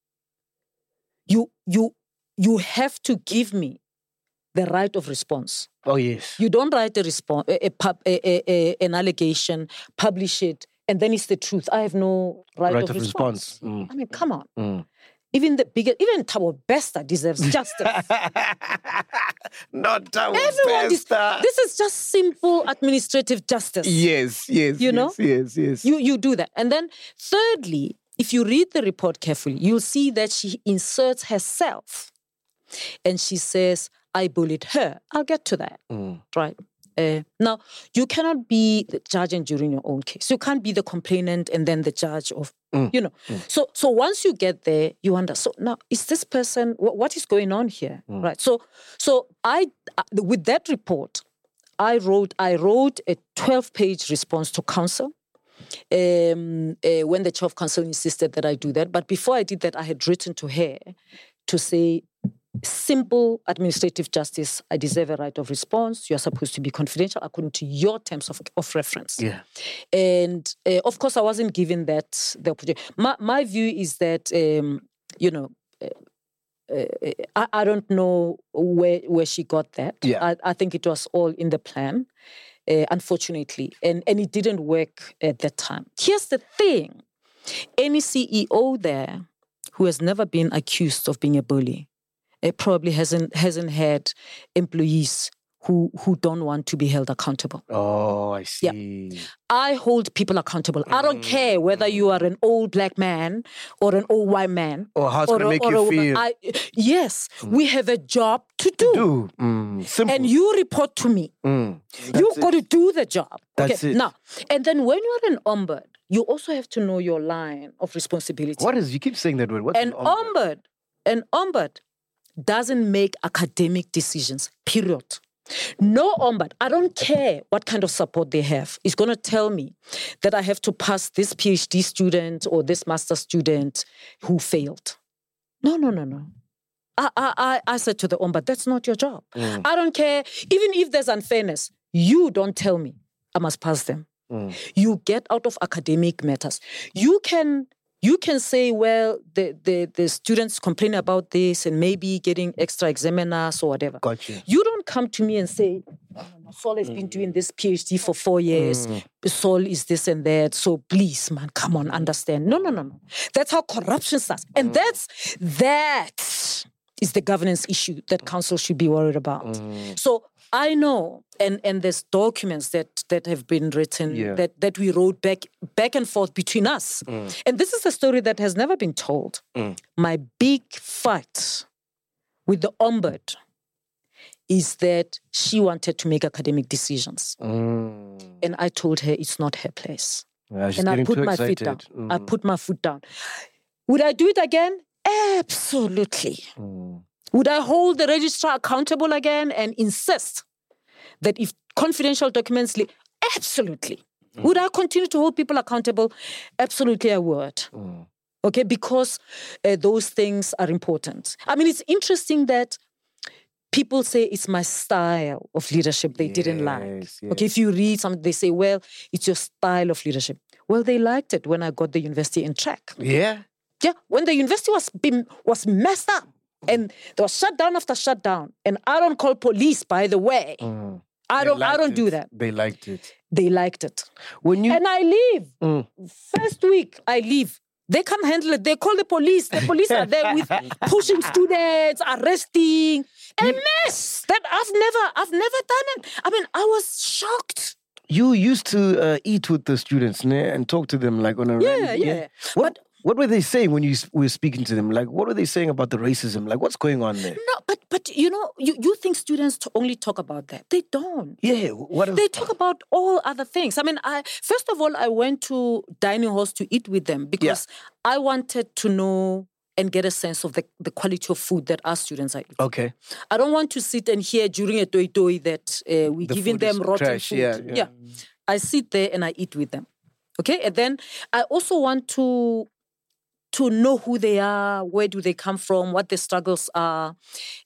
you you you have to give me the right of response. Oh, yes. You don't write a response, a, a, pub- a, a, a, an allegation, publish it, and then it's the truth. I have no right, Right of, of response. response. Mm. I mean, come on. Mm. Even the biggest, even Thabo Bester deserves justice. Not Thabo Everyone, dis- Bester. this is just simple administrative justice. Yes, yes. You yes, know? Yes, yes. You you do that. And then thirdly, if you read the report carefully, you'll see that she inserts herself. And she says, I bullied her. I'll get to that. Mm. Right. Uh, now, you cannot be the judge and jury in your own case. You can't be the complainant and then the judge of Mm. You know, mm. so so once you get there, you wonder. So now, is this person? What, what is going on here? Mm. Right. So so I uh, with that report, I wrote I wrote a twelve-page response to council. Um, uh, when the chair of council insisted that I do that, but before I did that, I had written to her to say, simple administrative justice, I deserve a right of response. You're supposed to be confidential according to your terms of, of reference. Yeah. And uh, of course, I wasn't given that the opportunity. My, my view is that, um, you know, uh, uh, I, I don't know where where she got that. Yeah. I, I think it was all in the plan, uh, unfortunately. And, and it didn't work at that time. Here's the thing. Any C E O there who has never been accused of being a bully, it probably hasn't hasn't had employees who who don't want to be held accountable. Oh, I see. Yeah. I hold people accountable. Mm. I don't care whether you are an old black man or an old white man. Or how it's going to make you feel. I, yes, mm. we have a job to do. do. Mm. Simple. And you report to me. Mm. You've got to do the job. That's okay? it. Now, and then when you're an ombud, you also have to know your line of responsibility. What is, you keep saying that word. What's an ombud? ombud? An ombud doesn't make academic decisions, period. No ombud, I don't care what kind of support they have, is going to tell me that I have to pass this PhD student or this master student who failed. No, no, no, no. I, I, I said to the ombud, that's not your job. Mm. I don't care. Even if there's unfairness, you don't tell me I must pass them. Mm. You get out of academic matters. You can... You can say, well, the, the, the students complain about this and maybe getting extra examiners or whatever. Gotcha. You don't come to me and say, oh, Saul has mm. been doing this PhD for four years. Mm. Saul is this and that. So please, man, come on, understand. No, no, no, no. That's how corruption starts. And mm. that's, that is the governance issue that council should be worried about. Mm. So I know, and, and there's documents that, that have been written yeah. that, that we wrote back back and forth between us. Mm. And this is a story that has never been told. Mm. My big fight with the ombud is that she wanted to make academic decisions. Mm. And I told her it's not her place. Yeah, and I put my excited. feet down. Mm. I put my foot down. Would I do it again? Absolutely. Mm. Would I hold the registrar accountable again and insist that if confidential documents leak? Absolutely. Mm. Would I continue to hold people accountable? Absolutely, I would. Mm. Okay, because uh, those things are important. I mean, it's interesting that people say it's my style of leadership they yes, didn't like. Yes. Okay, if you read something, they say, well, it's your style of leadership. Well, they liked it when I got the university in track. Yeah? Yeah, when the university was been, was messed up. And there was shutdown after shutdown. And I don't call police, by the way. Mm. I don't I don't it. do that. They liked it. They liked it. When you... And I leave. Mm. First week, I leave. They can't handle it. They call the police. The police are there with pushing students, arresting. A mess that I've never, I've never done it. I mean, I was shocked. You used to uh, eat with the students né? and talk to them like on a... Yeah, random, yeah. yeah. What, but, What were they saying when you were speaking to them? Like, what were they saying about the racism? Like, what's going on there? No, but but you know, you, you think students only talk about that. They don't. Yeah, what? Is... They talk about all other things. I mean, I first of all, I went to dining halls to eat with them because yeah. I wanted to know and get a sense of the, the quality of food that our students are eating. Okay. I don't want to sit and hear during a toi toi that uh, we're the giving them rotten trash. food. Yeah, yeah. yeah. I sit there and I eat with them. Okay? And then I also want to... to know who they are, where do they come from, what the struggles are.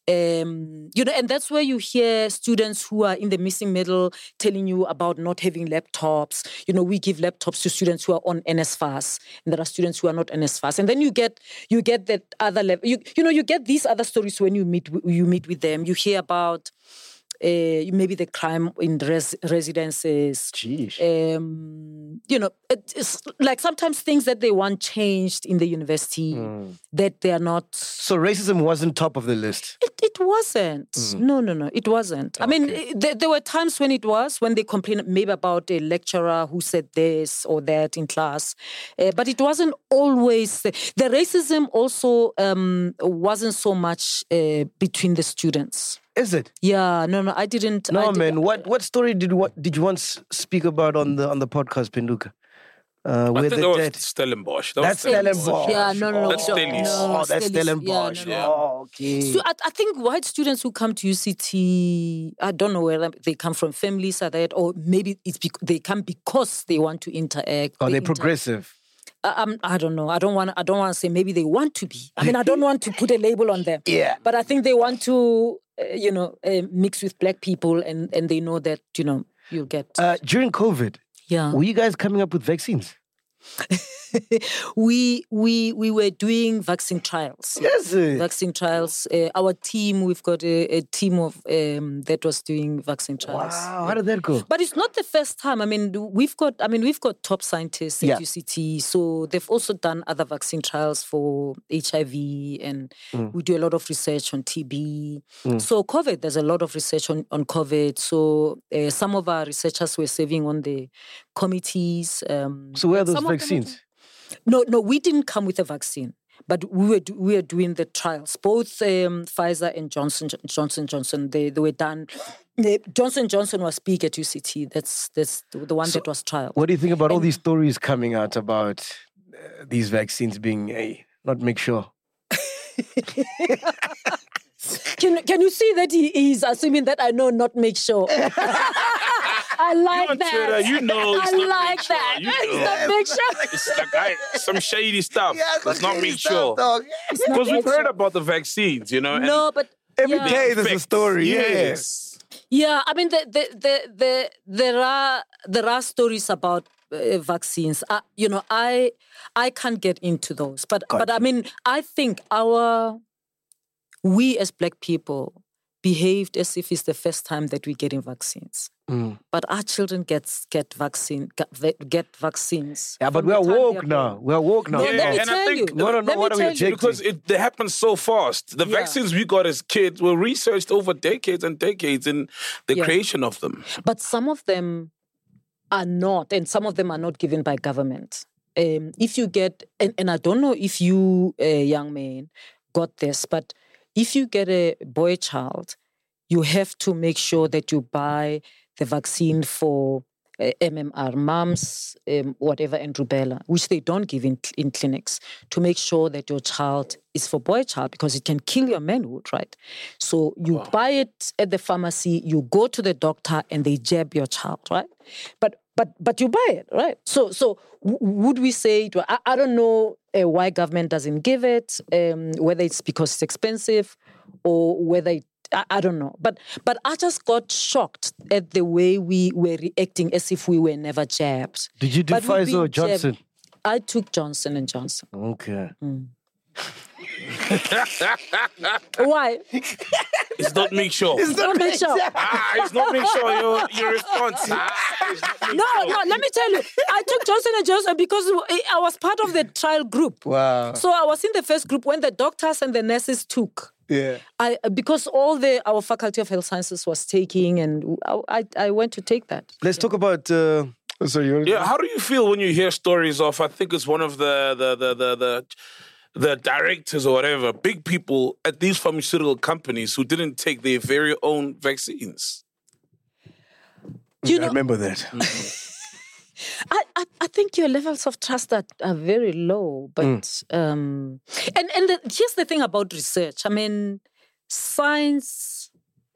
Um, you know, and that's where you hear students who are in the missing middle telling you about not having laptops. You know, we give laptops to students who are on N S F A S, and there are students who are not N S F A S. And then you get you get that other level. You, you know, you get these other stories when you meet you meet with them. You hear about Uh, maybe the crime in res- residences. Um, you know, it's like sometimes things that they want changed in the university mm. that they are not. So racism wasn't top of the list? It, it wasn't. Mm. No, no, no, it wasn't. Okay. I mean, there, there were times when it was, when they complained maybe about a lecturer who said this or that in class. Uh, but it wasn't always. The, the racism also um, wasn't so much uh, between the students. Is it? Yeah, no, no, I didn't. No, I man. did, what what story did what did you once speak about on the on the podcast, Penduka? Uh, I where think the that was dead. Stellenbosch. That That's was Stellenbosch. Yeah, no, no, no. That's no, Stellies. no, Oh, that's Stellies. Stellenbosch. Yeah, no, no. Oh, okay. So I, I think white students who come to U C T, I don't know whether they come from families like that, or maybe it's bec- they come because they want to interact. Are they inter- progressive? I, I'm, I don't know. I don't want. I don't want to say maybe they want to be. I mean, I don't want to put a label on them. Yeah. But I think they want to, uh, you know, uh, mix with black people, and and they know that you know you'll get. Uh, during COVID, yeah. were you guys coming up with vaccines? we we we were doing vaccine trials. Yes. uh, Vaccine trials. Uh, our team, we've got a, a team of um, that was doing vaccine trials. Wow. How did that go? But it's not the first time. I mean, we've got. I mean, we've got top scientists at Yeah. U C T. So they've also done other vaccine trials for H I V, and we do a lot of research on T B. So COVID, there's a lot of research on on COVID. So uh, some of our researchers were serving on the committees. Um, So where are those some of them vaccines? no, no, we didn't come with a vaccine, but we were do- we were doing the trials. Both um, Pfizer and Johnson Johnson Johnson they, they were done. The Johnson Johnson was big at U C T. That's that's the, the one that was trial. What do you think about all these stories coming out about uh, these vaccines being a not make sure? Can can you see that he is assuming that I know not make sure? I like You on that. Twitter, you know it's I not like make sure. that. You It's know. not make sure. It's like I, some shady stuff. Let's not make sure. It's not Because we've make heard sure. about the vaccines, you know. and No, but Every yeah. day there's a effects. story. Yes. Yes. Yeah, I mean, the, the, the, the, there are there are stories about uh, vaccines. Uh, you know, I I can't get into those, but but I mean, I think our we as Black people behaved as if it's the first time that we're getting vaccines. Mm. But our children get get vaccine get, get vaccines. Yeah, but from we the are time they woke are now. born. We are woke now. No, Yeah, let me and I tell think- you. No, no, no, Let what me are we tell you. objecting? Because it they happen so fast. The Yeah. vaccines we got as kids were researched over decades and decades in the Yeah. creation of them. But some of them are not, and some of them are not given by government. Um, if you get, and, and I don't know if you, a young man, got this, but if you get a boy child, you have to make sure that you buy the vaccine for uh, M M R, mumps, um, whatever, and rubella, which they don't give in, in clinics, to make sure that your child is for boy child, because it can kill your manhood, right? So you buy it at the pharmacy, you go to the doctor, and they jab your child, right? But but but you buy it, right? So so w- would we say it, I, I don't know uh, why government doesn't give it, um, whether it's because it's expensive or whether it, I, I don't know. But but I just got shocked at the way we were reacting as if we were never jabbed. Did you do But we've Pfizer or been jabbed. Johnson? I took Johnson and Johnson. Okay. Why? It's not make sure. Don't make sure. ah, it's not make sure your your response. Ah, it's not make No, sure. no, let me tell you. I took Johnson and Johnson because I was part of the trial group. Wow. So I was in the first group when the doctors and the nurses took. Yeah. I because all the our faculty of health sciences was taking, and I I, I went to take that. Let's talk about. Uh, sorry, you Yeah, how do you feel when you hear stories of? I think it's one of the the the the. the the directors or whatever, big people at these pharmaceutical companies who didn't take their very own vaccines. You I know, remember that. I, I, I think your levels of trust are, are very low. But um, and and the, here's the thing about research. I mean, science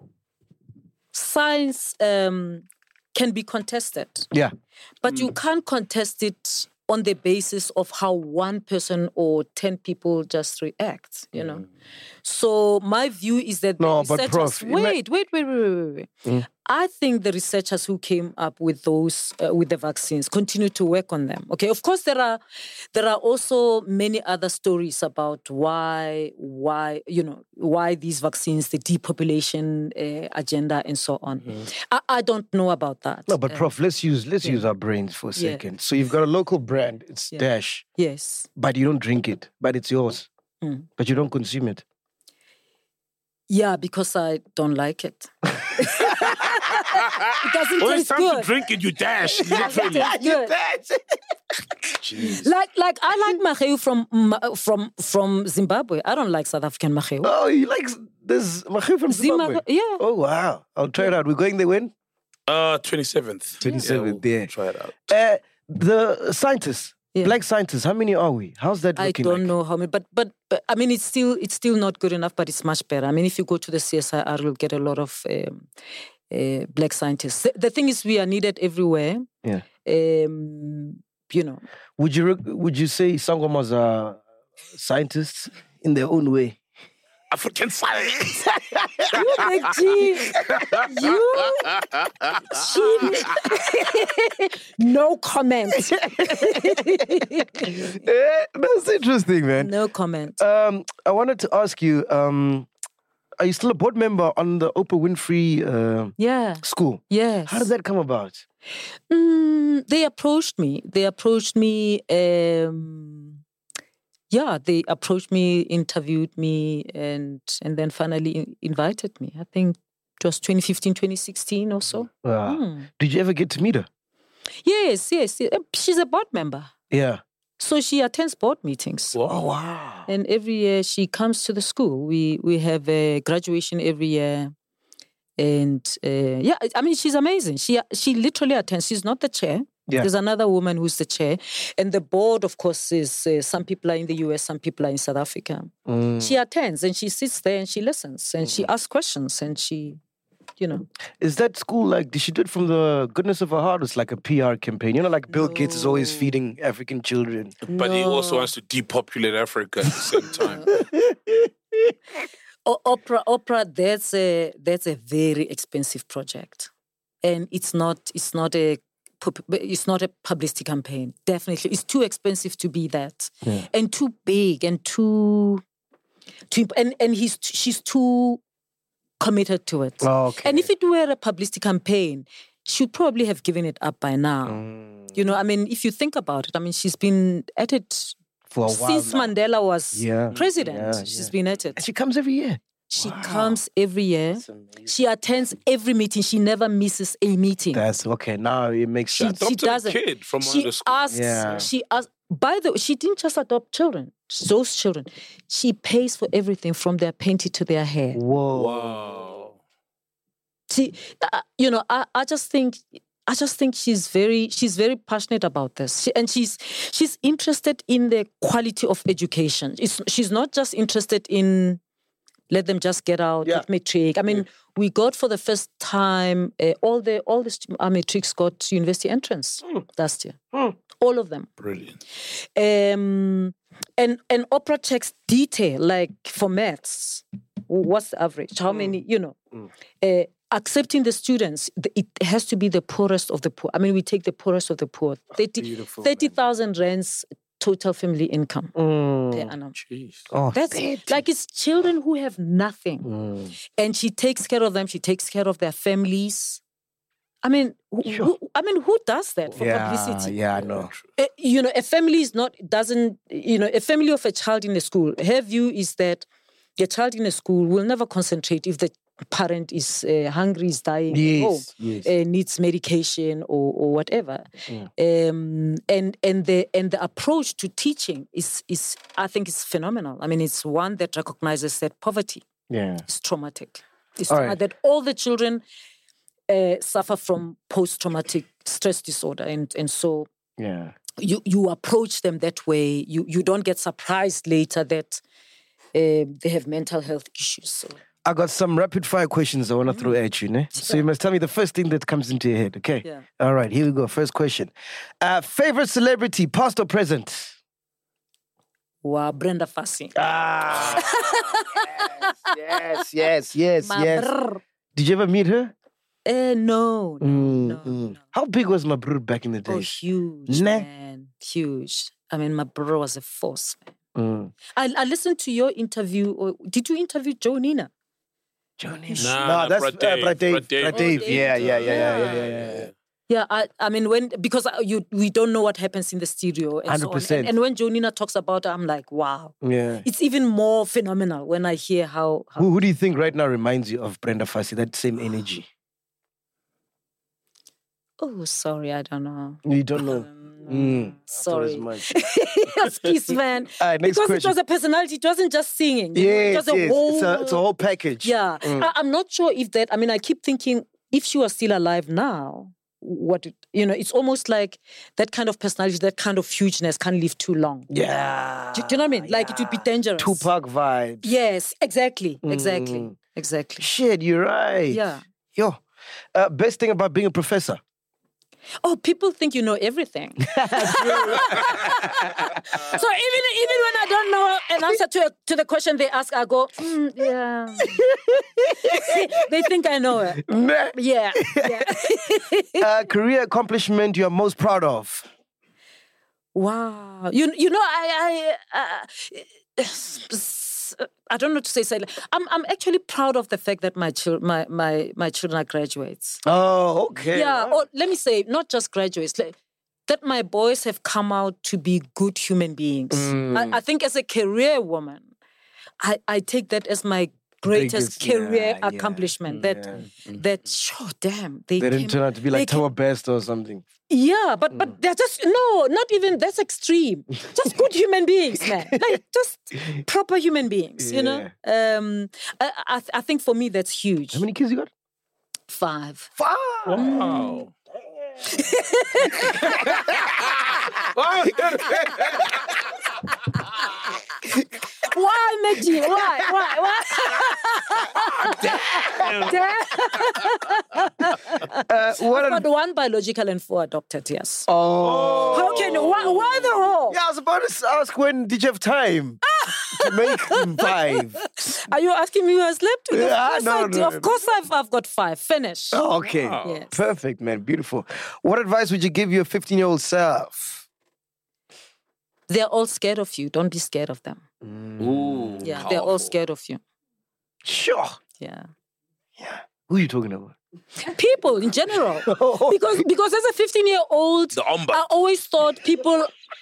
science um, can be contested, Yeah. but you can't contest it on the basis of how one person or ten people just react, you know. So my view is that the No, but researchers... Prof, ima- Wait, wait, wait, wait, wait, wait. I think the researchers who came up with those, uh, with the vaccines, continue to work on them, okay? Of course, there are there are also many other stories about why, why you know, why these vaccines, the depopulation uh, agenda and so on. I, I don't know about that. No, but Uh, Prof, let's use let's use our brains for a Yeah. second. So you've got a local brand, it's Yeah. Dash, yes. but you don't drink it, but it's yours, Mm. but you don't consume it. Yeah, because I don't like it. It doesn't When it's taste time to good. drink it, you dash. Literally. Good. Jeez. Like, like I like maheu from Ma- from from Zimbabwe. I don't like South African maheu. Oh, you like this Mahir from Zimbabwe? Zima- yeah. Oh wow! I'll try it out. We're going there when? Uh, twenty-seventh. twenty-seventh, we'll yeah. Try it out. Uh, The scientists, Yeah. black scientists, how many are we? How's that I looking don't like? know how many, but, but but I mean, it's still it's still not good enough, but it's much better. I mean, if you go to the C S I R, you'll get a lot of um, uh, black scientists. The, the thing is, we are needed everywhere. Yeah. Um, you know, Would you re- would you say Sangomas are scientists in their own way? African science. you McG, you she, no comment, Eh, that's interesting, man. no comment. Um, I wanted to ask you, um, are you still a board member on the Oprah Winfrey uh, Yeah, School? yes. How did that come about? Mm, they approached me. They approached me. Um, yeah, they approached me, interviewed me, and and then finally in- invited me. I think it was twenty fifteen, twenty sixteen or so. Uh, Mm. Did you ever get to meet her? Yes, yes, yes. She's a board member. Yeah. So she attends board meetings. Oh, wow. And every year she comes to the school. We we have a graduation every year. And uh, yeah, I mean, she's amazing. She she literally attends. She's not the chair. Yeah. There's another woman who's the chair. And the board, of course, is uh, some people are in the U S, some people are in South Africa. Mm. She attends and she sits there and she listens and she asks questions and she, you know. Is that school like, did she do it from the goodness of her heart? It's like a P R campaign. You know, like Bill Gates is always feeding African children. But he also wants to depopulate Africa at the same time. O- Opera, opera. That's a that's a very expensive project, and it's not it's not a pub- it's not a publicity campaign. Definitely, it's too expensive to be that, Yeah. and too big and too, too and and he's she's too committed to it. Okay. And if it were a publicity campaign, she'd probably have given it up by now. Mm. You know, I mean, if you think about it, I mean, she's been at it For a while since now. Mandela was Yeah, president. yeah, She's yeah. been at it. And she comes every year. She comes every year. She attends every meeting. She never misses a meeting. That's okay. Now it makes she, sense. she Adopted a doesn't. kid from one she of the schools. asks. Yeah. She asks. By the way, she didn't just adopt children. Those children, she pays for everything from their painting to their hair. Whoa. Wow. She, uh, you know, I, I just think. I just think she's very she's very passionate about this, she, and she's she's interested in the quality of education. It's, she's not just interested in let them just get out Yeah. at matric. I mean, we got for the first time uh, all the all the stu- our matrics got university entrance last year, Mm. all of them. Brilliant. Um, and and opera checks detail like for maths. What's the average? How many? You know. Uh, accepting the students, the- it has to be the poorest of the poor. I mean, we take the poorest of the poor. beautiful, thirty thousand rands total family income Mm. per annum. Jeez. Oh, That's like it's children who have nothing. Mm. And she takes care of them. She takes care of their families. I mean, who, who, I mean, who does that for Yeah, publicity? yeah, I know. Uh, you know, a family is not doesn't. You know, a family of a child in a school. Her view is that the child in a school will never concentrate if the parent is uh, hungry, is dying at home, Yes, yes. uh, needs medication or, or whatever. Um, and and the and the approach to teaching is is I think is phenomenal. I mean, it's one that recognizes that poverty Yeah. is traumatic. It's All trauma- right. that all the children uh, suffer from post-traumatic stress disorder, and and so Yeah. you you approach them that way. You you don't get surprised later that uh, they have mental health issues. So. I got some rapid fire questions I want to throw at you, ne? So you must tell me the first thing that comes into your head, okay? Yeah. All right, here we go. First question. Uh, favorite celebrity, past or present? Wow, Brenda Fassie. Ah, yes, yes, yes, My yes. brr. Did you ever meet her? Uh, no, no, Mm, no, mm. no. How big was my brother back in the Oh, days? huge, Nah. man. Huge. I mean, my brother was a force, man. Mm. I, I listened to your interview. Or, did you interview Joe Nina? Johnny. Nah, no, nah, that's Brad uh, Dave, Brad Dave. Brad Dave. Brad Oh, Dave. Dave, Yeah, yeah, yeah, yeah, yeah, yeah. yeah, yeah. Yeah, I, I mean, when because I- you we don't know what happens in the studio, and so on. one hundred percent. And, and when Joe Nina talks about it, I'm like, wow. Yeah. It's even more phenomenal when I hear how. how Who, who do you think right now reminds you of Brenda Fassie? That same energy. oh, sorry, I don't know. You don't know. Um, Mm, I thought as sorry. much. Excuse, man. All right, next because question. it was a personality. It wasn't just singing. you know, it Yes, was a yes. whole. It's, a, it's a whole package. Yeah, Mm. I, I'm not sure if that. I mean, I keep thinking if she was still alive now, what it, you know. It's almost like that kind of personality, that kind of hugeness can't live too long. Yeah. Do, do you know what I mean? Like it would be dangerous. Tupac vibes. Yes, exactly, exactly, Mm. exactly. Shit, you're right. Yeah. Yo, uh, best thing about being a professor? Oh, people think you know everything. So even even when I don't know an answer to a, to the question they ask, I go, mm, yeah. They think I know it. Nah. Yeah, yeah. uh, career accomplishment you're most proud of? Wow. You you know I I uh, I don't know to say so. I'm I'm actually proud of the fact that my chil- my my my children are graduates. Oh, okay. Yeah. Or let me say, not just graduates. Like, that my boys have come out to be good human beings. Mm. I, I think as a career woman, I, I take that as my greatest Biggest, career yeah, yeah, accomplishment. That yeah. that sure damn they, They didn't came- turn out to be they like came- Tower Best or something. Yeah, but but they're just no, not even that's extreme. Just good human beings, man. Like just proper human beings. You know. Um, I I, I think for me that's huge. How many kids you got? Five. Five. Wow. Why, Meji? Why? Why? Why? Damn. Uh, what? But one biological and four adopted, yes. Oh. How can you? Why, why the whole? Yeah, I was about to ask when did you have time to make five? Are you asking me who I slept with? Yeah, of course, no, I no, do. no. Of course I've, I've got five. Finish. Oh, okay. Yes. Perfect, man. Beautiful. What advice would you give your fifteen-year-old self? They're all scared of you. Don't be scared of them. Ooh, Yeah, they're all powerful. scared of you. Sure. Yeah. Yeah. Who are you talking about? People in general. Because because as a fifteen-year-old, The omba. I always thought people...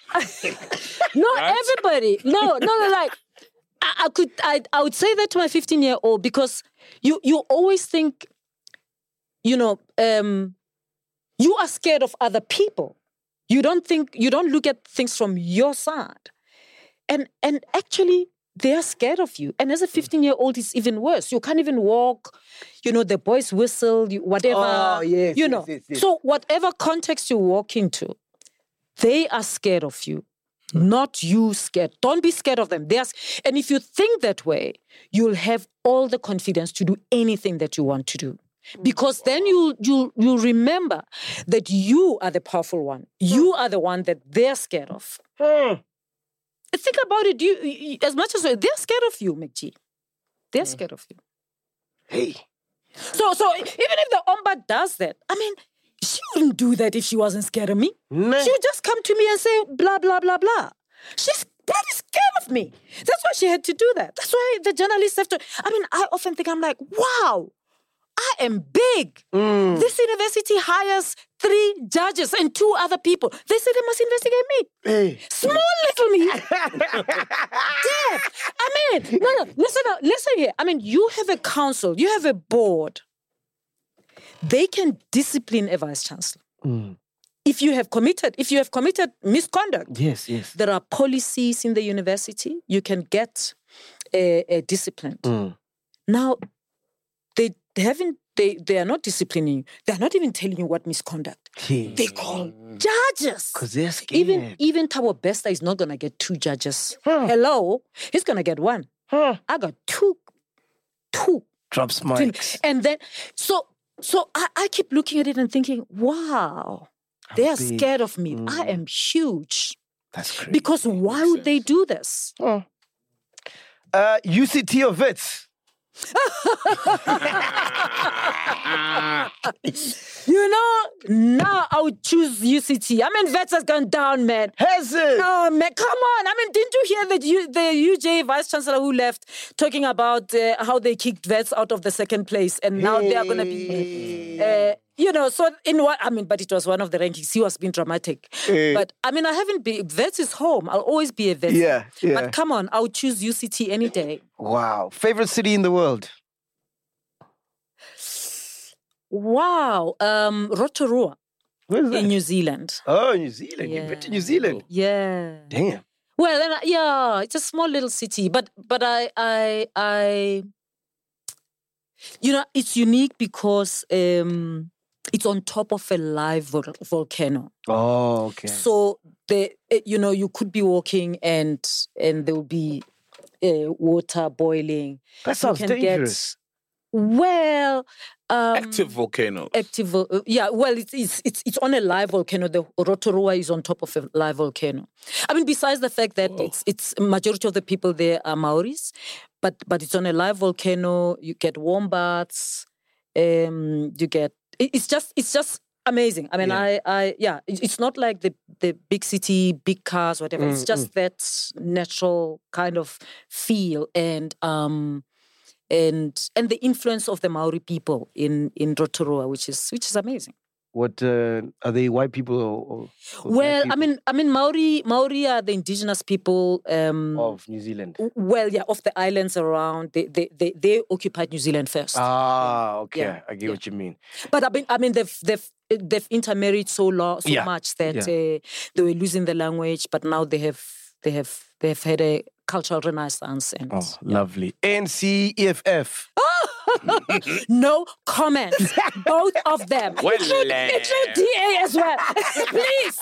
no, Right? everybody. No, no, no, like... I, I could, I, I would say that to my fifteen-year-old because you, you always think, you know, um, you are scared of other people. You don't think, you don't look at things from your side. And and actually, they are scared of you. And as a fifteen-year-old, it's even worse. You can't even walk. You know, the boys whistle, you, whatever. Oh, yes, You yes, know. yes, yes. So whatever context you walk into, they are scared of you. Not you scared. Don't be scared of them. They are, and if you think that way, you'll have all the confidence to do anything that you want to do. Because then you you you remember that you are the powerful one. You are the one that they're scared of. Think about it. You, you as much as they're scared of you, McG. They're scared of you. Hey. So so even if the Omba does that, I mean, she wouldn't do that if she wasn't scared of me. Nah. She would just come to me and say blah blah blah blah. She's bloody scared of me. That's why she had to do that. That's why the journalists have to. I mean, I often think I'm like, wow. I am big. Mm. This university hires three judges and two other people. They say they must investigate me. Hey. Small little me. Yeah. I mean, no, no. Listen, uh, listen here. I mean, you have a council. You have a board. They can discipline a vice chancellor. Mm. If you have committed, if you have committed misconduct, Yes, yes. there are policies in the university. You can get a, a discipline. Mm. Now, they they haven't. They they are not disciplining you. They are not even telling you what misconduct. Hey. They call judges. Because they're scared. Even even Thabo Bester is not gonna get two judges. Huh. Hello, he's gonna get one. Huh. I got two, two. Drops mics. And then so so I, I keep looking at it and thinking, wow, they are big. scared of me. I am huge. That's crazy. Because why would they do this? Uh, U C T or Wits? You know, now I would choose U C T. I mean, Vets has gone down, man. Has it? Oh, man, come on. I mean, didn't you hear that you, the U J vice chancellor who left talking about uh, how they kicked Vets out of the second place and now they are going to be, uh, you know, so in what, I mean, but it was one of the rankings. He was being dramatic. Eh. But I mean, I haven't been, Vets is home. I'll always be a Vets. Yeah, yeah. But come on, I would choose U C T any day. Wow. Favorite city in the world? Wow. Um, Rotorua Where's that? in New Zealand. Oh, New Zealand. You've been to New Zealand. Yeah. Damn. Well, then, I- yeah, it's a small little city, but but I I I you know it's unique because um, it's on top of a live vol- volcano. Oh, okay. So the it- you know you could be walking and and there will be uh, water boiling. That sounds You can dangerous. Get, well, um, Active volcano. active. vol- uh, yeah, well, it's it's it's it's on a live volcano. The Rotorua is on top of a live volcano. I mean, besides the fact that it's it's majority of the people there are Maoris, but but it's on a live volcano. You get wombats. Um, you get it- it's just it's just amazing. I mean, Yeah. I I yeah, it- it's not like the the big city, big cars, whatever. It's just that natural kind of feel and um and and the influence of the Maori people in in Rotorua, which is which is amazing. What uh, are they? White people or, or, or black Well, I people mean, I mean, Maori Maori are the indigenous people. Um, of New Zealand? w- well, yeah, of the islands around. They they they, they occupied New Zealand first. Ah, okay. Yeah, I get yeah. what you mean. But I mean, I mean, they've they've they've intermarried so long, so Yeah, much that yeah. uh, they were losing the language. But now they have they have they have had a cultural renaissance. And Oh, lovely. N C E F F. no comment, both of them. Well, include, eh. include D A as well, please.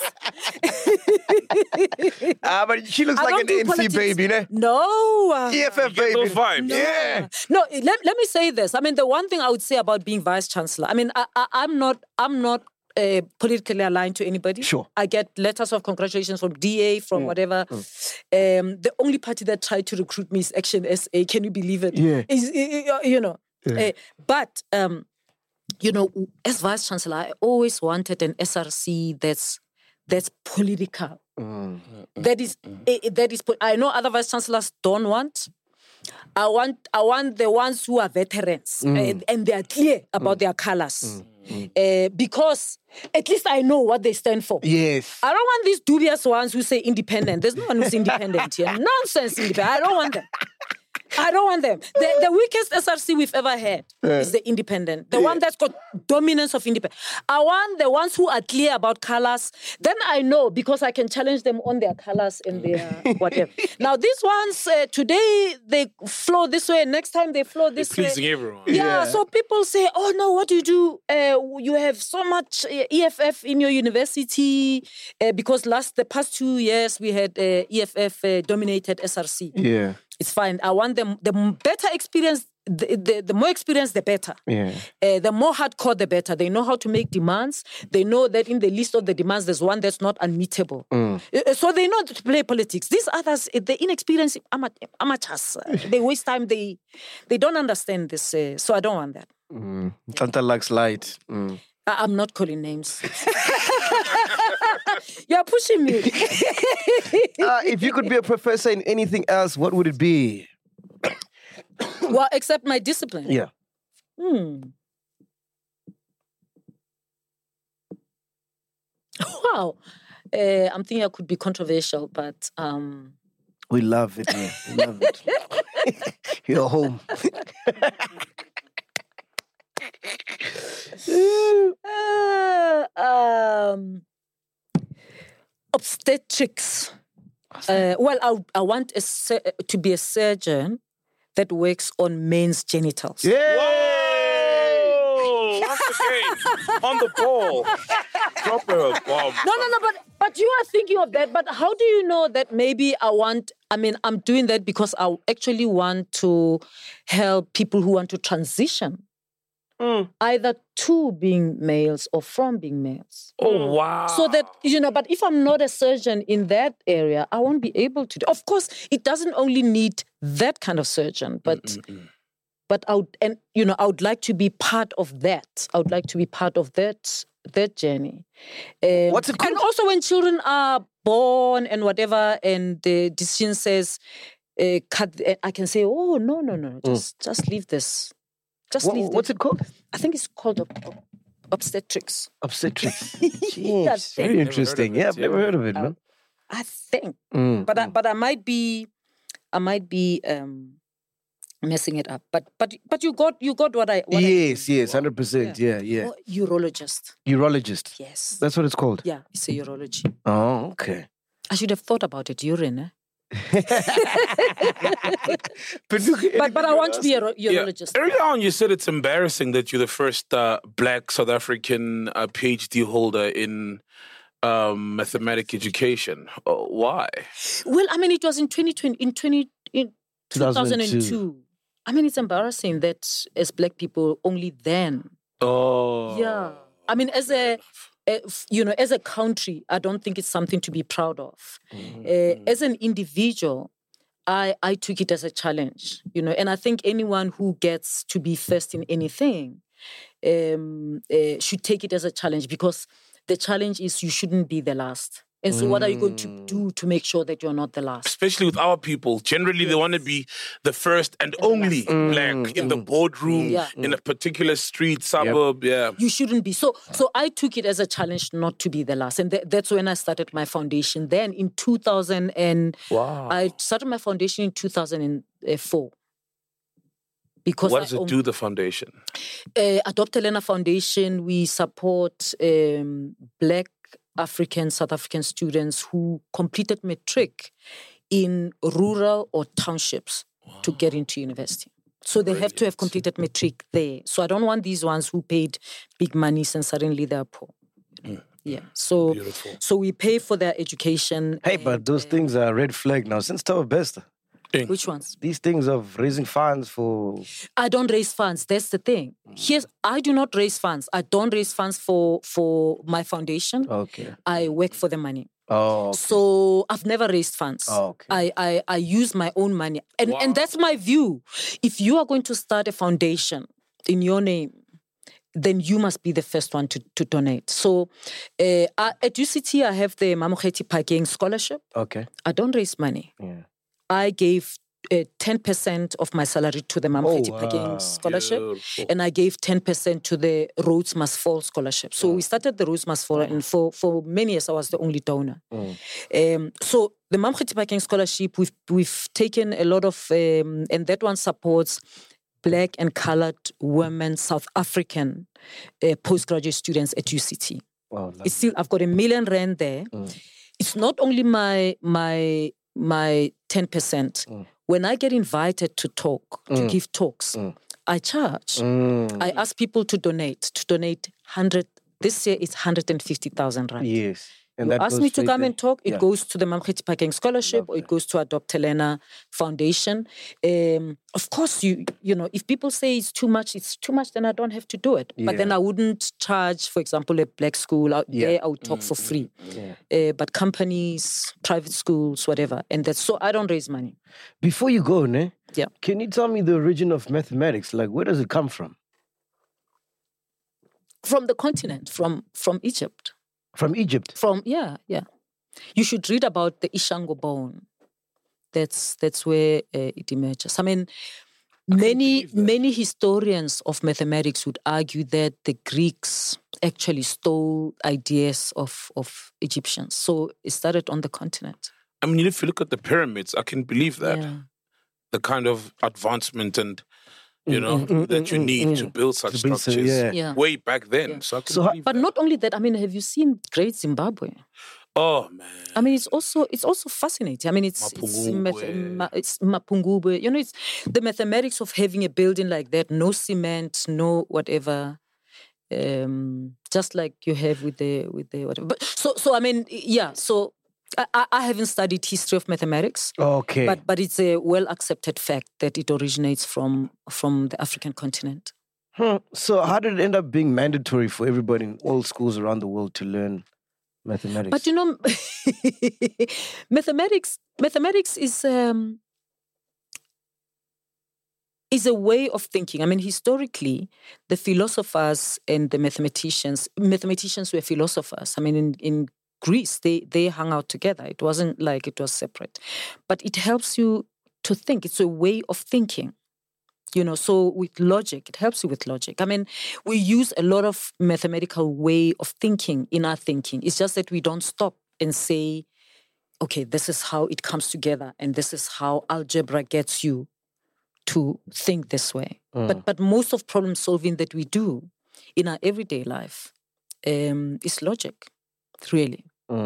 Ah, but she looks I like don't an do N C politics. baby, ne? No. uh, E F F Get baby. those vibes. No. Yeah. No, let, let me say this. I mean, the one thing I would say about being vice chancellor, I mean, I, I, I'm not, I'm not uh, politically aligned to anybody. Sure. I get letters of congratulations from D A, Mm, from whatever. Um, the only party that tried to recruit me is Action S A. Can you believe it? Yeah. Is, uh, you know, uh, but, um, you know, as vice chancellor, I always wanted an S R C that's that's political. Mm. That is, eh, eh, that is. po- I know other vice chancellors don't want. I want, I want the ones who are veterans and, and they are clear about their colors, Uh, because at least I know what they stand for. Yes. I don't want these dubious ones who say independent. There's no one who's independent here. Nonsense independent. I don't want them. I don't want them. The, the weakest S R C we've ever had is the independent. The one that's got dominance of independent. I want the ones who are clear about colors. Then I know because I can challenge them on their colors and their whatever. Now these ones, uh, today they flow this way, next time they flow this way. Pleasing everyone. Yeah, Yeah. so people say, oh no, what do you do? Uh, you have so much uh, E F F in your university uh, because last the past two years we had uh, E F F uh, dominated S R C. Yeah. It's fine. I want them the m- better experience. The, the, the more experience, the better. Yeah. Uh, the more hardcore, the better. They know how to make demands. They know that in the list of the demands, there's one that's not unmeetable. Uh, So they know how to play politics. These others, uh, the inexperienced ama- amateurs, uh, they waste time. They they don't understand this. Uh, so I don't want that. Mm. Tanta Lux Light. Mm. I- I'm not calling names. You're pushing me. Uh, if you could be a professor in anything else, what would it be? Well, except my discipline. Yeah. Hmm. Wow. Uh, I'm thinking I could be controversial, but um, We love it, man. We love it. You're home. uh, um, obstetrics. Uh, well, I, I want a, sur- to be a surgeon that works on men's genitals. Yeah. Whoa! Once again, on the ball. Drop a bomb. No, no, no, but but you are thinking of that. But how do you know that maybe I want, I mean, I'm doing that because I actually want to help people who want to transition either to being males or from being males. Oh, wow. So that, you know, but if I'm not a surgeon in that area, I won't be able to do. Of course, it doesn't only need that kind of surgeon, but Mm-mm-mm. but I would, and you know, I would like to be part of that. I would like to be part of that that journey. Um, What's it And called? also when children are born and whatever, and the decision says, uh, cut, the- I can say, oh no, no, no, just just leave this. Just What- leave. what's this. it called? I think it's called ob- ob- obstetrics. Obstetrics. That Jeez, thing. very Never interesting. heard of it, Yeah, I've never yeah. heard of it, man. I think, Mm. but I, but I might be, I might be um, messing it up. But but but you got you got what I. What Yes, I, yes, hundred percent. Yeah, yeah. Oh, urologist. Urologist. Yes. That's what it's called. Yeah, it's a urology. Oh, okay. I should have thought about it. Urine, eh? But but I want to be a ro- Yeah. urologist. Early on, you said it's embarrassing that you're the first uh, black South African uh, PhD holder in um, mathematic education. Oh, why? Well, I mean, it was in twenty twenty, in twenty in two thousand two. two thousand two. I mean, it's embarrassing that as black people, only then. Oh, Yeah. I mean, as a, a- you know, as a country, I don't think it's something to be proud of. Uh, as an individual, I, I took it as a challenge, you know, and I think anyone who gets to be first in anything um, uh, should take it as a challenge, because the challenge is you shouldn't be the last. And so what are you going to do to make sure that you're not the last? especially with our people. Generally, they want to be the first and only black in the boardroom, Yeah. in a particular street, suburb. Yeah. You shouldn't be. So so I took it as a challenge not to be the last. And th- that's when I started my foundation. Then in two thousand, and Wow. I started my foundation in two thousand four. Because What I does it own- do, the foundation? Uh, Adopt Helena Foundation, we support um, Black African, South African students who completed matric in rural or townships to get into university. So they have to have completed matric there. So I don't want these ones who paid big monies and suddenly they're poor. Yeah. So Beautiful. so we pay for their education. Hey, but those things are red flag now. Since Tower Best, Which ones? these things of raising funds for I don't raise funds. That's the thing. Here's I do not raise funds. I don't raise funds for for my foundation. okay. I work for the money. Oh, okay. So I've never raised funds. Oh, okay. I, I I use my own money. And and that's my view. If you are going to start a foundation in your name, then you must be the first one to, to donate. So uh, at U C T, I have the Mamokgethi Phakeng Scholarship. Okay. I don't raise money. Yeah. I gave uh, ten percent of my salary to the Mamokgethi Oh, Phakeng wow. Scholarship. Beautiful. And I gave ten percent to the Rhodes Must Fall Scholarship. So we started the Rhodes Must Fall, and for, for many years, I was the only donor. Um, so the Mamokgethi Phakeng Scholarship, we've, we've taken a lot of, um, and that one supports Black and colored women, South African uh, postgraduate students at U C T. Wow. It's still, I've got a million rand there. It's not only my my my ten percent. When I get invited to talk, to give talks, I charge. I ask people to donate, to donate one hundred. This year it's one hundred fifty thousand rand. Yes. And You that ask goes me to straight come there. and talk, it Yeah. goes to the Mamokgethi Phakeng Scholarship, or it goes to Adopt Helena Foundation. Um, of course, you you know, if people say it's too much, it's too much, then I don't have to do it. But then Yeah. I wouldn't charge, for example, a black school out Yeah. there, I would talk for free. Uh, but companies, private schools, whatever. And that's so I don't raise money. Before you go, ne? Yeah. Can you tell me the origin of mathematics? Like, where does it come from? From the continent, from from Egypt. From Egypt. From yeah, yeah. You should read about the Ishango bone. That's that's where uh, it emerges. I mean, many many historians of mathematics would argue that the Greeks actually stole ideas of of Egyptians. So it started on the continent. I mean, if you look at the pyramids, I can believe that. Yeah. The kind of advancement and, you know, that you need to build such To build so- structures yeah. Yeah. way back then. So I can So how- believe But that. not only that, I mean, have you seen Great Zimbabwe? Oh, man. I mean, it's also it's also fascinating. I mean, it's it's, Mapungubwe. math- ma- it's Mapungubwe. You know, it's the mathematics of having a building like that, no cement, no whatever, um, just like you have with the with the whatever. But so so I mean, yeah. So I, I- I haven't studied history of mathematics, Okay. but but it's a well accepted fact that it originates from from the African continent. Hmm. So how did it end up being mandatory for everybody in all schools around the world to learn mathematics? But you know, mathematics mathematics is um, is a way of thinking. I mean, historically, the philosophers and the mathematicians mathematicians were philosophers. I mean, in, in Greece, they they hung out together. It wasn't like it was separate, but it helps you to think. It's a way of thinking. You know, so with logic, it helps you with logic. I mean, we use a lot of mathematical way of thinking in our thinking. It's just that we don't stop and say, okay, this is how it comes together, and this is how algebra gets you to think this way. But but most of problem solving that we do in our everyday life um, is logic, really. Mm.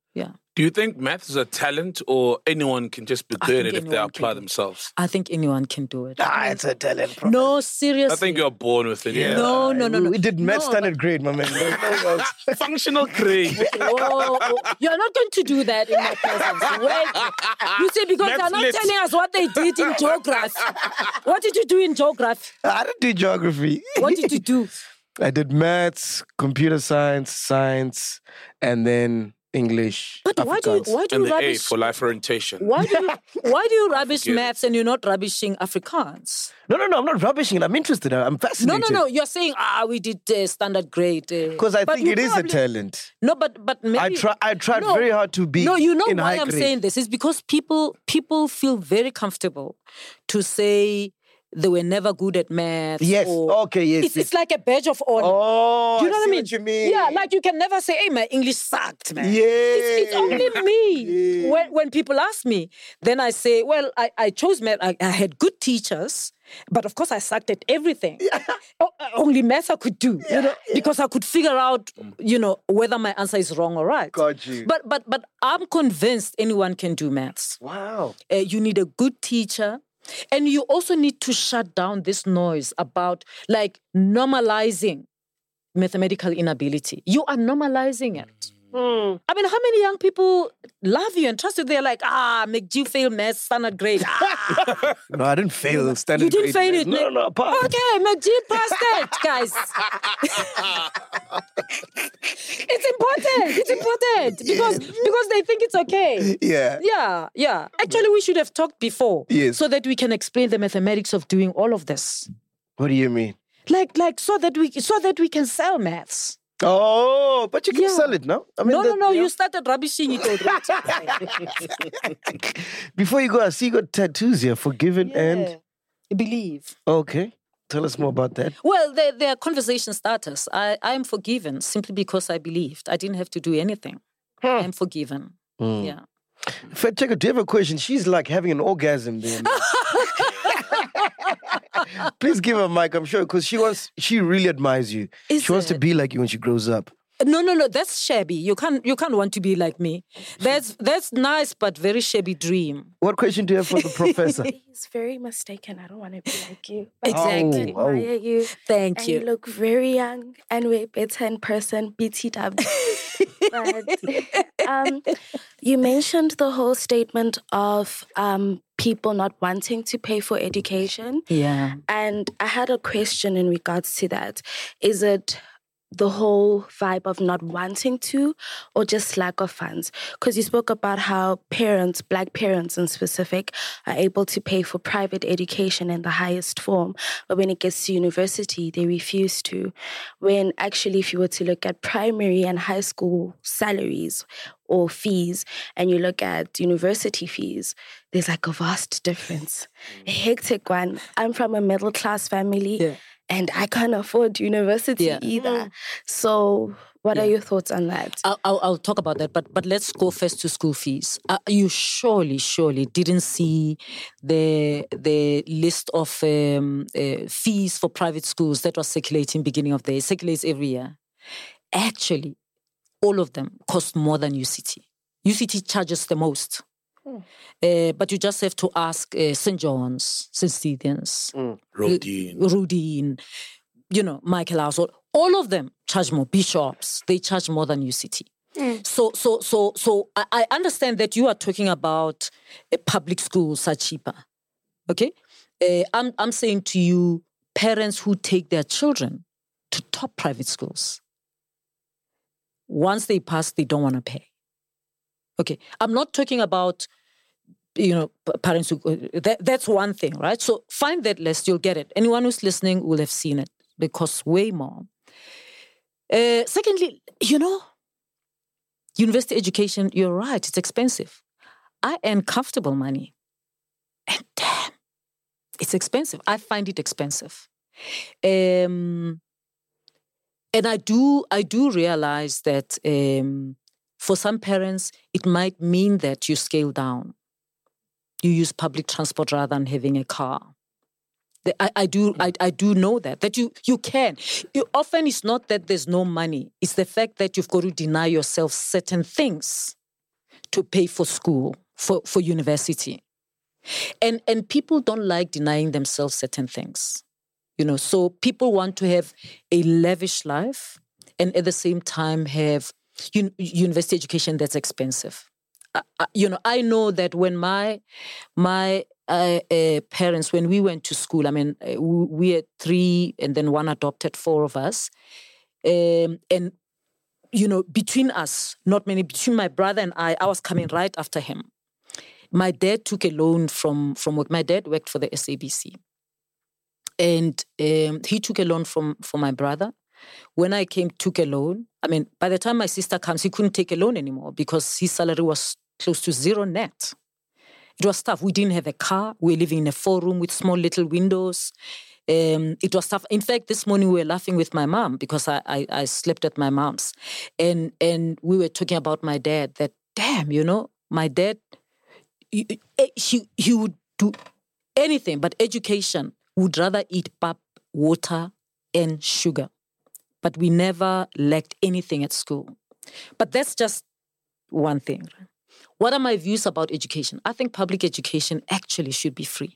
Yeah. Do you think maths is a talent or anyone can just be I good think at it if they anyone apply can. themselves? I think anyone can do it. Ah, it's a talent. Bro. No, seriously. I think you're born with it. Yeah. No, no, no, no. We did math No, standard grade, my man. There's no else. Functional grade. Whoa, whoa. You're not going to do that in my presence. Wait. You see, because they're not Netflix. telling us what they did in geography. What did you do in geography? I didn't do geography. What did you do? I did maths, computer science, science, and then English. But why do you, Afrikaans. why do And you the A rubbish? for life orientation. Why do you, why do you rubbish Forget it. maths and you're not rubbishing Afrikaans? No, no, no. I'm not rubbishing it. I'm interested. I'm No, fascinated. no, no. You're saying, ah, we did uh, standard grade. Because I But think you it is a probably- talent. No, but but maybe I try. I tried No. very hard to be. No, you know in why high I'm grade. saying this is because people people feel very comfortable to say they were never good at maths. Yes. or- Okay. Yes. It's, yes. it's like a badge of honor. Oh, Do you know I what see I mean? What you mean? Yeah, like you can never say, "Hey, my English sucked, man." Yeah. It's, it's only me. Yeah. When when people ask me, then I say, "Well, I, I chose math. I, I had good teachers, but of course I sucked at everything. O- only math I could do, you know, because I could figure out, you know, whether my answer is wrong or right." Got you. But but but I'm convinced anyone can do maths. Wow. Uh, you need a good teacher. And you also need to shut down this noise about like normalizing mathematical inability. You are normalizing it. I mean, how many young people love you and trust you? They're like, ah, McG failed maths, standard grade. Ah. No, I didn't fail standard You didn't grade, fail it. man. No, no, no. Pass. Okay, McG passed it, guys. It's important. It's important because because they think it's okay. Yeah. Yeah, yeah. Actually, we should have talked before, Yes. so that we can explain the mathematics of doing all of this. What do you mean? Like, like, so that we so that we can sell maths. Oh, but you can Yeah. sell it now. I mean, No, no, the- no. yeah. You started rubbishing it already. Before you go, I see you got tattoos here. Forgiven and believe. okay. Tell us more about that. Well, they they are conversation starters. I I am forgiven simply because I believed. I didn't have to do anything. I am forgiven. Hmm. Yeah. Fat Checker, do you have a question? She's like having an orgasm there. Please give her a mic, I'm sure, because she wants, she really admires you. Is she wants to it? be like you when she grows up. No, no, no. That's shabby. You can't you can't want to be like me. That's that's nice, but very shabby dream. What question do you have for the professor? He's very mistaken. I don't want to be like you. Exactly. I admire you. Thank And you. you look very young and way better in person, B T W. But um, you mentioned the whole statement of um, people not wanting to pay for education. Yeah. And I had a question in regards to that. Is it the whole vibe of not wanting to or just lack of funds? Because you spoke about how parents, Black parents in specific, are able to pay for private education in the highest form. But when it gets to university, they refuse to. When actually, if you were to look at primary and high school salaries or fees, and you look at university fees, there's like a vast difference. A hectic one. I'm from a middle class family. Yeah. And I can't afford university Yeah. either. So what are your thoughts on that? I'll, I'll, I'll talk about that, but but let's go first to school fees. Uh, you surely, surely didn't see the the list of um, uh, fees for private schools that was circulating beginning of the year. It circulates every year. Actually, all of them cost more than U C T. U C T charges the most. Uh, but you just have to ask uh, Saint John's, Saint Stephen's, Rodine. Rudine, you know, Michael Household, all of them charge more. Bishops, they charge more than U C T. So, so, so, so I, I understand that you are talking about uh, public schools are cheaper. Okay, uh, I'm I'm saying to you, parents who take their children to top private schools, once they pass, they don't want to pay. Okay, I'm not talking about, you know, p- parents who, uh, that, that's one thing, right? So find that list, you'll get it. Anyone who's listening will have seen it. It costs way more. Uh, secondly, you know, university education, you're right, it's expensive. I earn comfortable money. And damn, it's expensive. I find it expensive. Um, and I do, I do realize that um, for some parents, it might mean that you scale down. You use public transport rather than having a car. The- I, I do I, I do know that, that you, you can. You, often it's not that there's no money. It's the fact that you've got to deny yourself certain things. to pay for school, for, for university. And and people don't like denying themselves certain things. You know, so people want to have a lavish life and at the same time have un- university education that's expensive. Uh, uh, you know, I know that when my my uh, uh, parents, when we went to school, I mean, uh, we, we had three and then one adopted, four of us. Um, and, you know, between us, not many, between my brother and I, I was coming right after him. My dad took a loan from, from work. My dad worked for the S A B C. And um, he took a loan from, from my brother. When I came, took a loan. I mean, by the time my sister comes, he couldn't take a loan anymore because his salary was close to zero net. It was tough. We didn't have a car. We were living in a four-room with small little windows. Um, it was tough. In fact, this morning we were laughing with my mom because I, I, I slept at my mom's. And, and we were talking about my dad, that, damn, you know, my dad, he, he, he would do anything but education. Would rather eat pap, water, and sugar. But we never lacked anything at school. But that's just one thing. What are my views about education? I think public education actually should be free.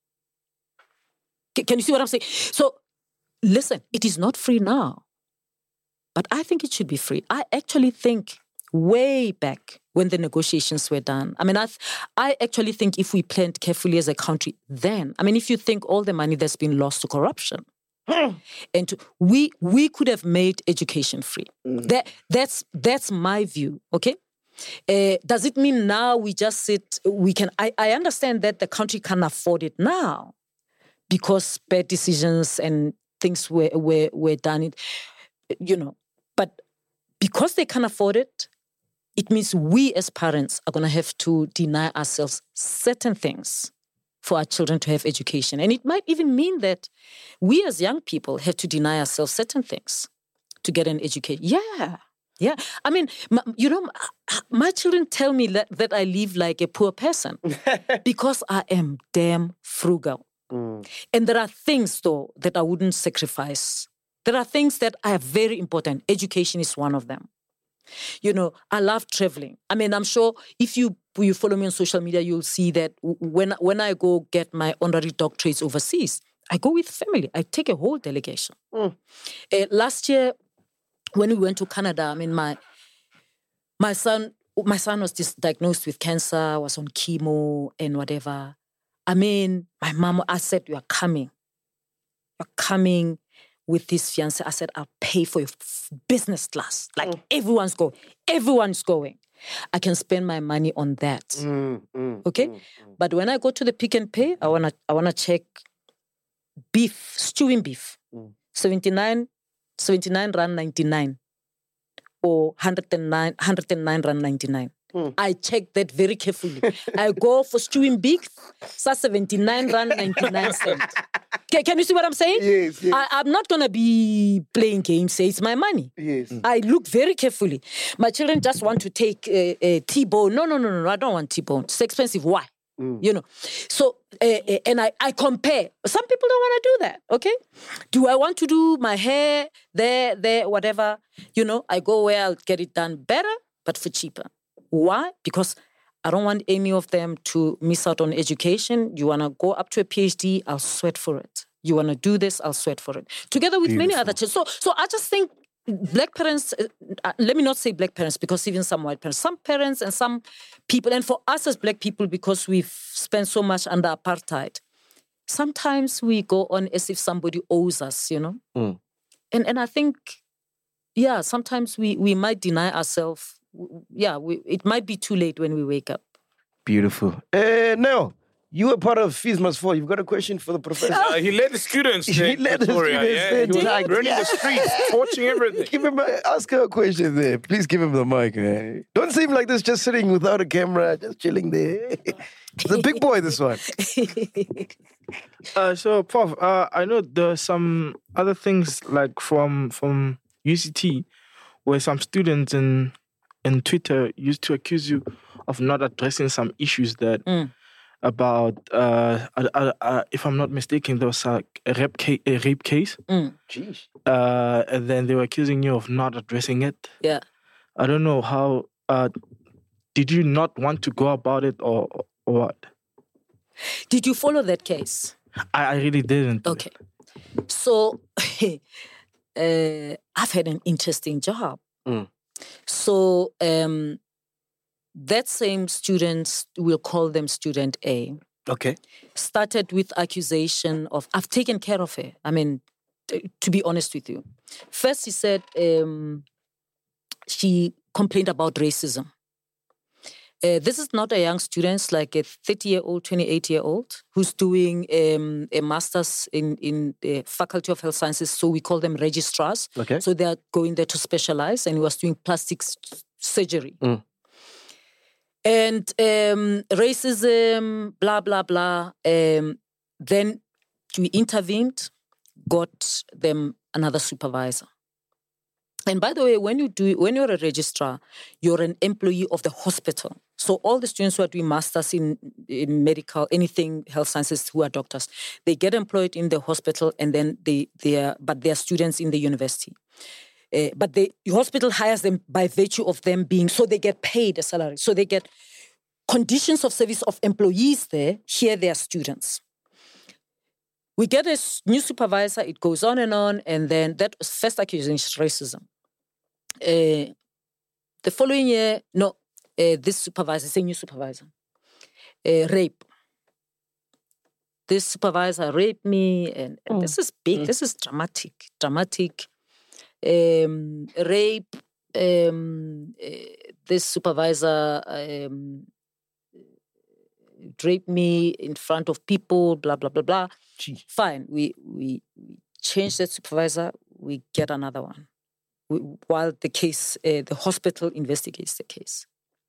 C- can you see what I'm saying? So, listen, it is not free now. But I think it should be free. I actually think way back when the negotiations were done, I mean, I, th- I actually think if we planned carefully as a country then, I mean, if you think all the money that's been lost to corruption, and to, we we could have made education free. Mm. That that's that's my view. Okay, uh, does it mean now we just sit? We can. I, I understand that the country can't afford it now because bad decisions and things were were were done. It, you know, but because they can't afford it, it means we as parents are going to have to deny ourselves certain things for our children to have education. And it might even mean that we as young people have to deny ourselves certain things to get an education. Yeah, yeah. I mean, my, you know, my children tell me that, that I live like a poor person because I am damn frugal. Mm. And there are things, though, that I wouldn't sacrifice. There are things that are very important. Education is one of them. You know, I love traveling. I mean, I'm sure if you you follow me on social media, you'll see that when when I go get my honorary doctorates overseas, I go with family. I take a whole delegation. Mm. Uh, last year, when we went to Canada, I mean, my my son my son was just diagnosed with cancer, was on chemo and whatever. I mean, my mom, I said, "You are coming. You're coming." With his fiancé, I said, I'll pay for your f- business class. Like mm. everyone's going. Everyone's going. I can spend my money on that. Mm, mm, okay? Mm, mm. But when I go to the Pick and Pay, I wanna I wanna check beef, stewing beef. Mm. seventy-nine, seventy-nine rand ninety-nine. Or one hundred nine, one hundred nine rand ninety-nine. Mm. I check that very carefully. I go for stewing beef, so seventy-nine rand ninety-nine cents. Can, can you see what I'm saying? Yes, yes. I, I'm not going to be playing games, say it's my money. Yes. Mm. I look very carefully. My children just want to take a, a T-bone. No, no, no, no, I don't want T-bone. It's expensive. Why? Mm. You know. So, uh, uh, and I, I compare. Some people don't want to do that, okay? Do I want to do my hair there, there, whatever? You know, I go where I'll get it done better, but for cheaper. Why? Because I don't want any of them to miss out on education. You want to go up to a PhD, I'll sweat for it. You want to do this, I'll sweat for it. Together with Beautiful. Many other children. So, so I just think black parents, uh, let me not say black parents, because even some white parents, some parents and some people, and for us as black people, because we've spent so much under apartheid, sometimes we go on as if somebody owes us, you know? Mm. And and I think, yeah, sometimes we, we might deny ourselves. Yeah, we, it might be too late when we wake up. Beautiful. Uh, now, you were part of Fees Must Fall. You've got a question for the professor. Uh, he led the students. he led the Victoria, students. Yeah, he was Like, running yeah. the streets, torching everything. Give him a, ask her a question there. Please give him the mic. Man. Don't seem like this, just sitting without a camera, just chilling there. It's a big boy, this one. uh, so, Prof, uh, I know there's some other things like from from U C T where some students in in Twitter used to accuse you of not addressing some issues that mm. about, uh, uh, uh, if I'm not mistaken, there was a, a, rape, ca- a rape case. Mm. Jeez. Uh, and then they were accusing you of not addressing it. Yeah. I don't know how, uh, did you not want to go about it, or, or what? Did you follow that case? I, I really didn't. Okay. So, uh, I've had an interesting job. Mm. So, um, that same student, we'll call them student A, Okay. started with accusation of, I've taken care of her. I mean, t- to be honest with you. First, he said um, she complained about racism. Uh, this is not a young student, like a thirty-year-old, twenty-eight-year-old who's doing um, a master's in, in the Faculty of Health Sciences. So we call them registrars. Okay. So they're going there to specialize, and he was doing plastic s- surgery. Mm. And um, racism, blah, blah, blah. Um, then we intervened, got them another supervisor. And by the way, when you do, when you're a registrar, you're an employee of the hospital. So all the students who are doing masters in, in medical, anything health sciences, who are doctors, they get employed in the hospital, and then they they are, but they are students in the university. Uh, but the hospital hires them by virtue of them being, so they get paid a salary. So they get conditions of service of employees there. Here they are students. We get a s- new supervisor, it goes on and on, and then that was first accusation is racism. Uh, the following year, no, uh, this supervisor, it's a new supervisor, uh, rape. This supervisor raped me, and, and this is big, this is dramatic, dramatic. Um, rape, um, uh, this supervisor um, raped me in front of people, blah, blah, blah, blah. Gee. Fine, we, we, we change that supervisor, we get another one. We, while the case, uh, the hospital investigates the case.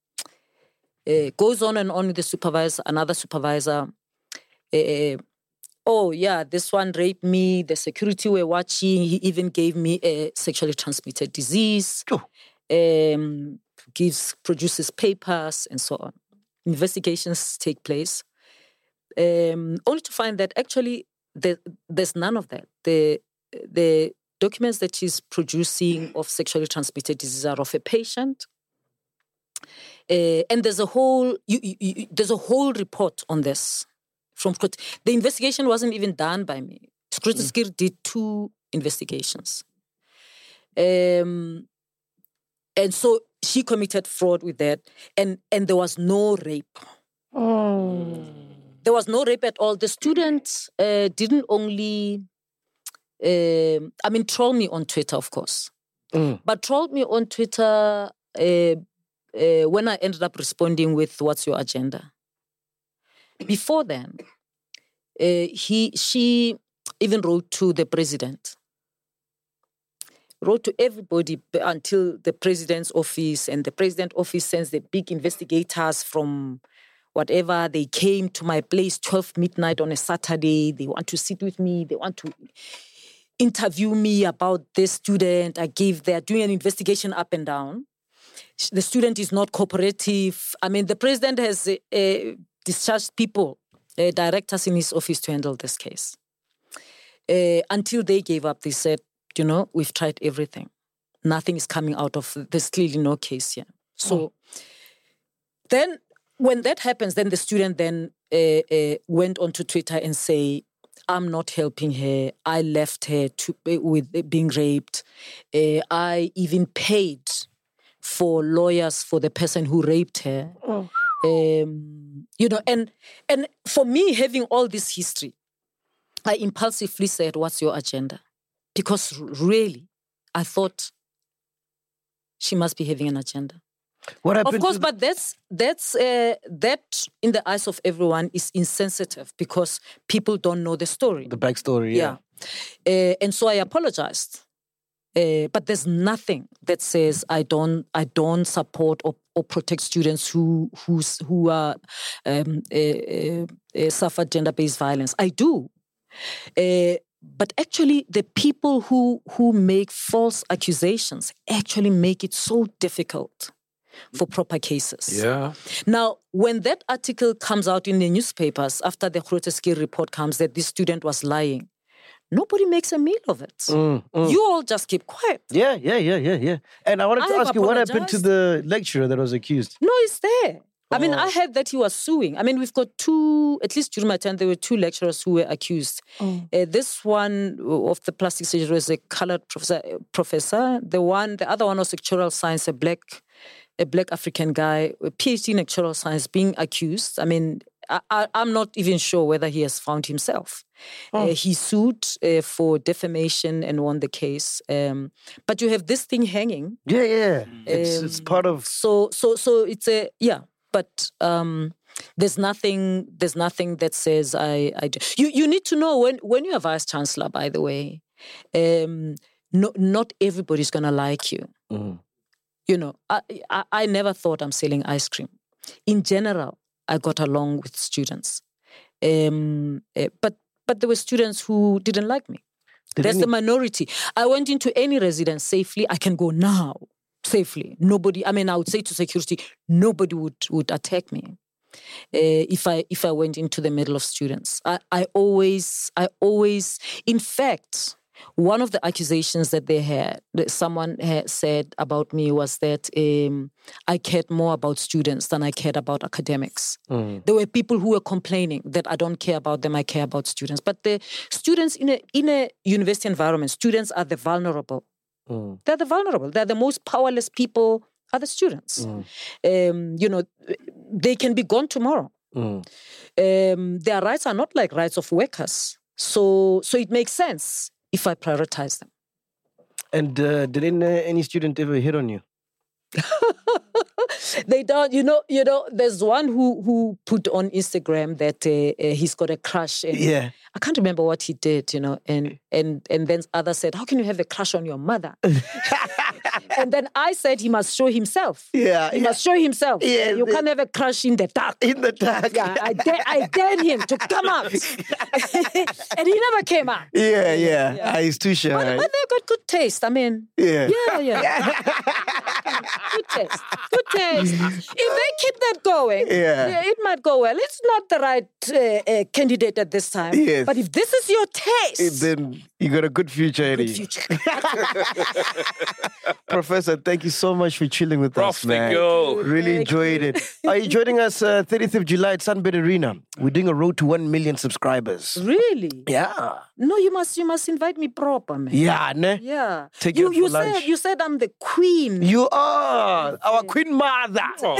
Uh, goes on and on with the supervisor, another supervisor. Uh, oh, yeah, this one raped me. The security were watching. He even gave me a sexually transmitted disease. Oh. Um, gives, produces papers and so on. Investigations take place. Um, only to find that actually the, there's none of that. The the documents that she's producing of sexually transmitted disease are of a patient. Uh, and there's a whole you, you, you, there's a whole report on this. From the investigation wasn't even done by me. Skruteskier mm. did two investigations. Um, and so she committed fraud with that, and, and there was no rape. Oh. There was no rape at all. The students uh, didn't only, uh, I mean, troll me on Twitter, of course. Mm. But trolled me on Twitter uh, uh, when I ended up responding with, what's your agenda? Before then, uh, he, she even wrote to the president. Wrote to everybody until the president's office, and the president's office sends the big investigators from whatever. They came to my place twelve midnight on a Saturday. They want to sit with me. They want to interview me about this student. I gave, they're doing an investigation up and down. The student is not cooperative. I mean, the president has uh, discharged people, uh, directors in his office to handle this case. Uh, until they gave up, they said, you know, we've tried everything. Nothing is coming out of, there's clearly no case here. So oh. then when that happens, then the student then uh, uh, went onto Twitter and say, I'm not helping her. I left her to, uh, with being raped. Uh, I even paid for lawyers for the person who raped her. Oh. Um, you know, and and for me, having all this history, I impulsively said, what's your agenda? Because really, I thought she must be having an agenda. What happened? Of course, to but that's that's uh, that in the eyes of everyone is insensitive because people don't know the story, the backstory? Yeah, yeah. Uh, and so I apologized, uh, but there's nothing that says I don't I don't support or, or protect students who who's, who are um, uh, uh, uh, suffer gender-based violence. I do. Uh, But actually, the people who, who make false accusations actually make it so difficult for proper cases. Yeah. Now, when that article comes out in the newspapers, after the Grooteskier report comes that this student was lying, Nobody makes a meal of it. Mm, mm. You all just keep quiet. Yeah, yeah, yeah, yeah, yeah. And I wanted I to have ask you, what happened to apologized. the lecturer that was accused? No, it's there. I mean, Oh. I heard that he was suing. I mean, we've got two, at least during my time, there were two lecturers who were accused. Oh. Uh, this one of the plastic surgery was a colored professor, professor. The one, the other one was actuarial science, a black, a black African guy, a PhD in actuarial science, being accused. I mean, I, I, I'm not even sure whether he has found himself. Uh, he sued uh, for defamation and won the case. Um, but you have this thing hanging. Yeah, yeah. It's, it's Um, part of... So, so, so it's a yeah. But um, there's nothing. There's nothing that says I. I do. You. You need to know when when you're vice chancellor. By the way, um, no, not everybody's gonna like you. Mm. You know, I, I I never thought I'm selling ice cream. In general, I got along with students, um, uh, but but there were students who didn't like me. Did That's any- the minority. I went into any residence safely. I can go now safely. Nobody. I mean, I would say to security, nobody would would attack me uh, if I if I went into the middle of students. I, I always I always. In fact, one of the accusations that they had, that someone had said about me, was that um, I cared more about students than I cared about academics. Mm. There were people who were complaining that I don't care about them, I care about students. But the students in a in a university environment, students are the vulnerable. Mm. They're the vulnerable. They're the most powerless people are the students. Mm. Um, you know, they can be gone tomorrow. Mm. Um, their rights are not like rights of workers. So, so it makes sense if I prioritize them. And uh, did any, any student ever hit on you? They don't, you know, you know, there's one who who put on Instagram that uh, uh, he's got a crush. And Yeah. I can't remember what he did, you know, and and and then others said, how can you have a crush on your mother? And then I said he must show himself. Yeah, He yeah. must show himself. Yeah, You the- can't have a crush in the dark. In the dark. Yeah, I, da- I dared him to come out. And he never came out. Yeah, yeah. Yeah. Ah, he's too shy. But, but they've got good taste. I mean, Yeah. yeah, yeah. Good taste. Good taste. If they keep that going, Yeah. it might go well. It's not the right uh, uh, candidate at this time. Yes. But if this is your taste, Then you got a good future, Eddie. good future. Professor, thank you so much for chilling with Prof, us, man. thank you. Really Thank enjoyed it. Are you joining us uh, thirtieth of July at Sunbed Arena? We're doing a road to one million subscribers. Really? Yeah. No, you must you must invite me proper, man. Yeah, ne? Yeah. Take you you you out for said lunch. you said I'm the queen. You are our queen mother. Oh.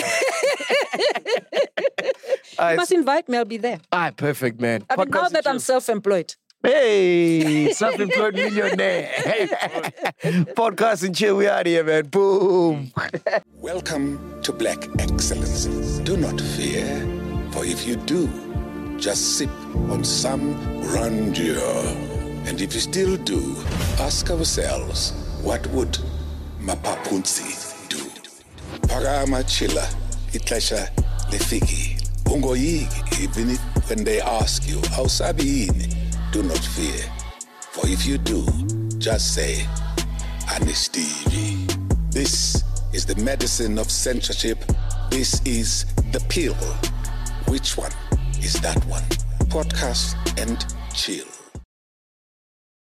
Ah, You must invite me, I'll be there. ah, perfect, man. I mean, now Podcast that I'm and self-employed. chill. Hey, self-employed millionaire. Podcast and chill, we out here, man. Boom. Welcome to Black Excellence. Do not fear, for if you do, just sip on some grandeur. And if you still do, ask ourselves, what would Mapapunzi do? Parama chila, itlesha lefiki. Ungoyiki, even if when they ask you, how sabini, do not fear. For if you do, just say, Anistivi. This is the medicine of censorship. This is the pill. Which one is that one? Podcast and chill.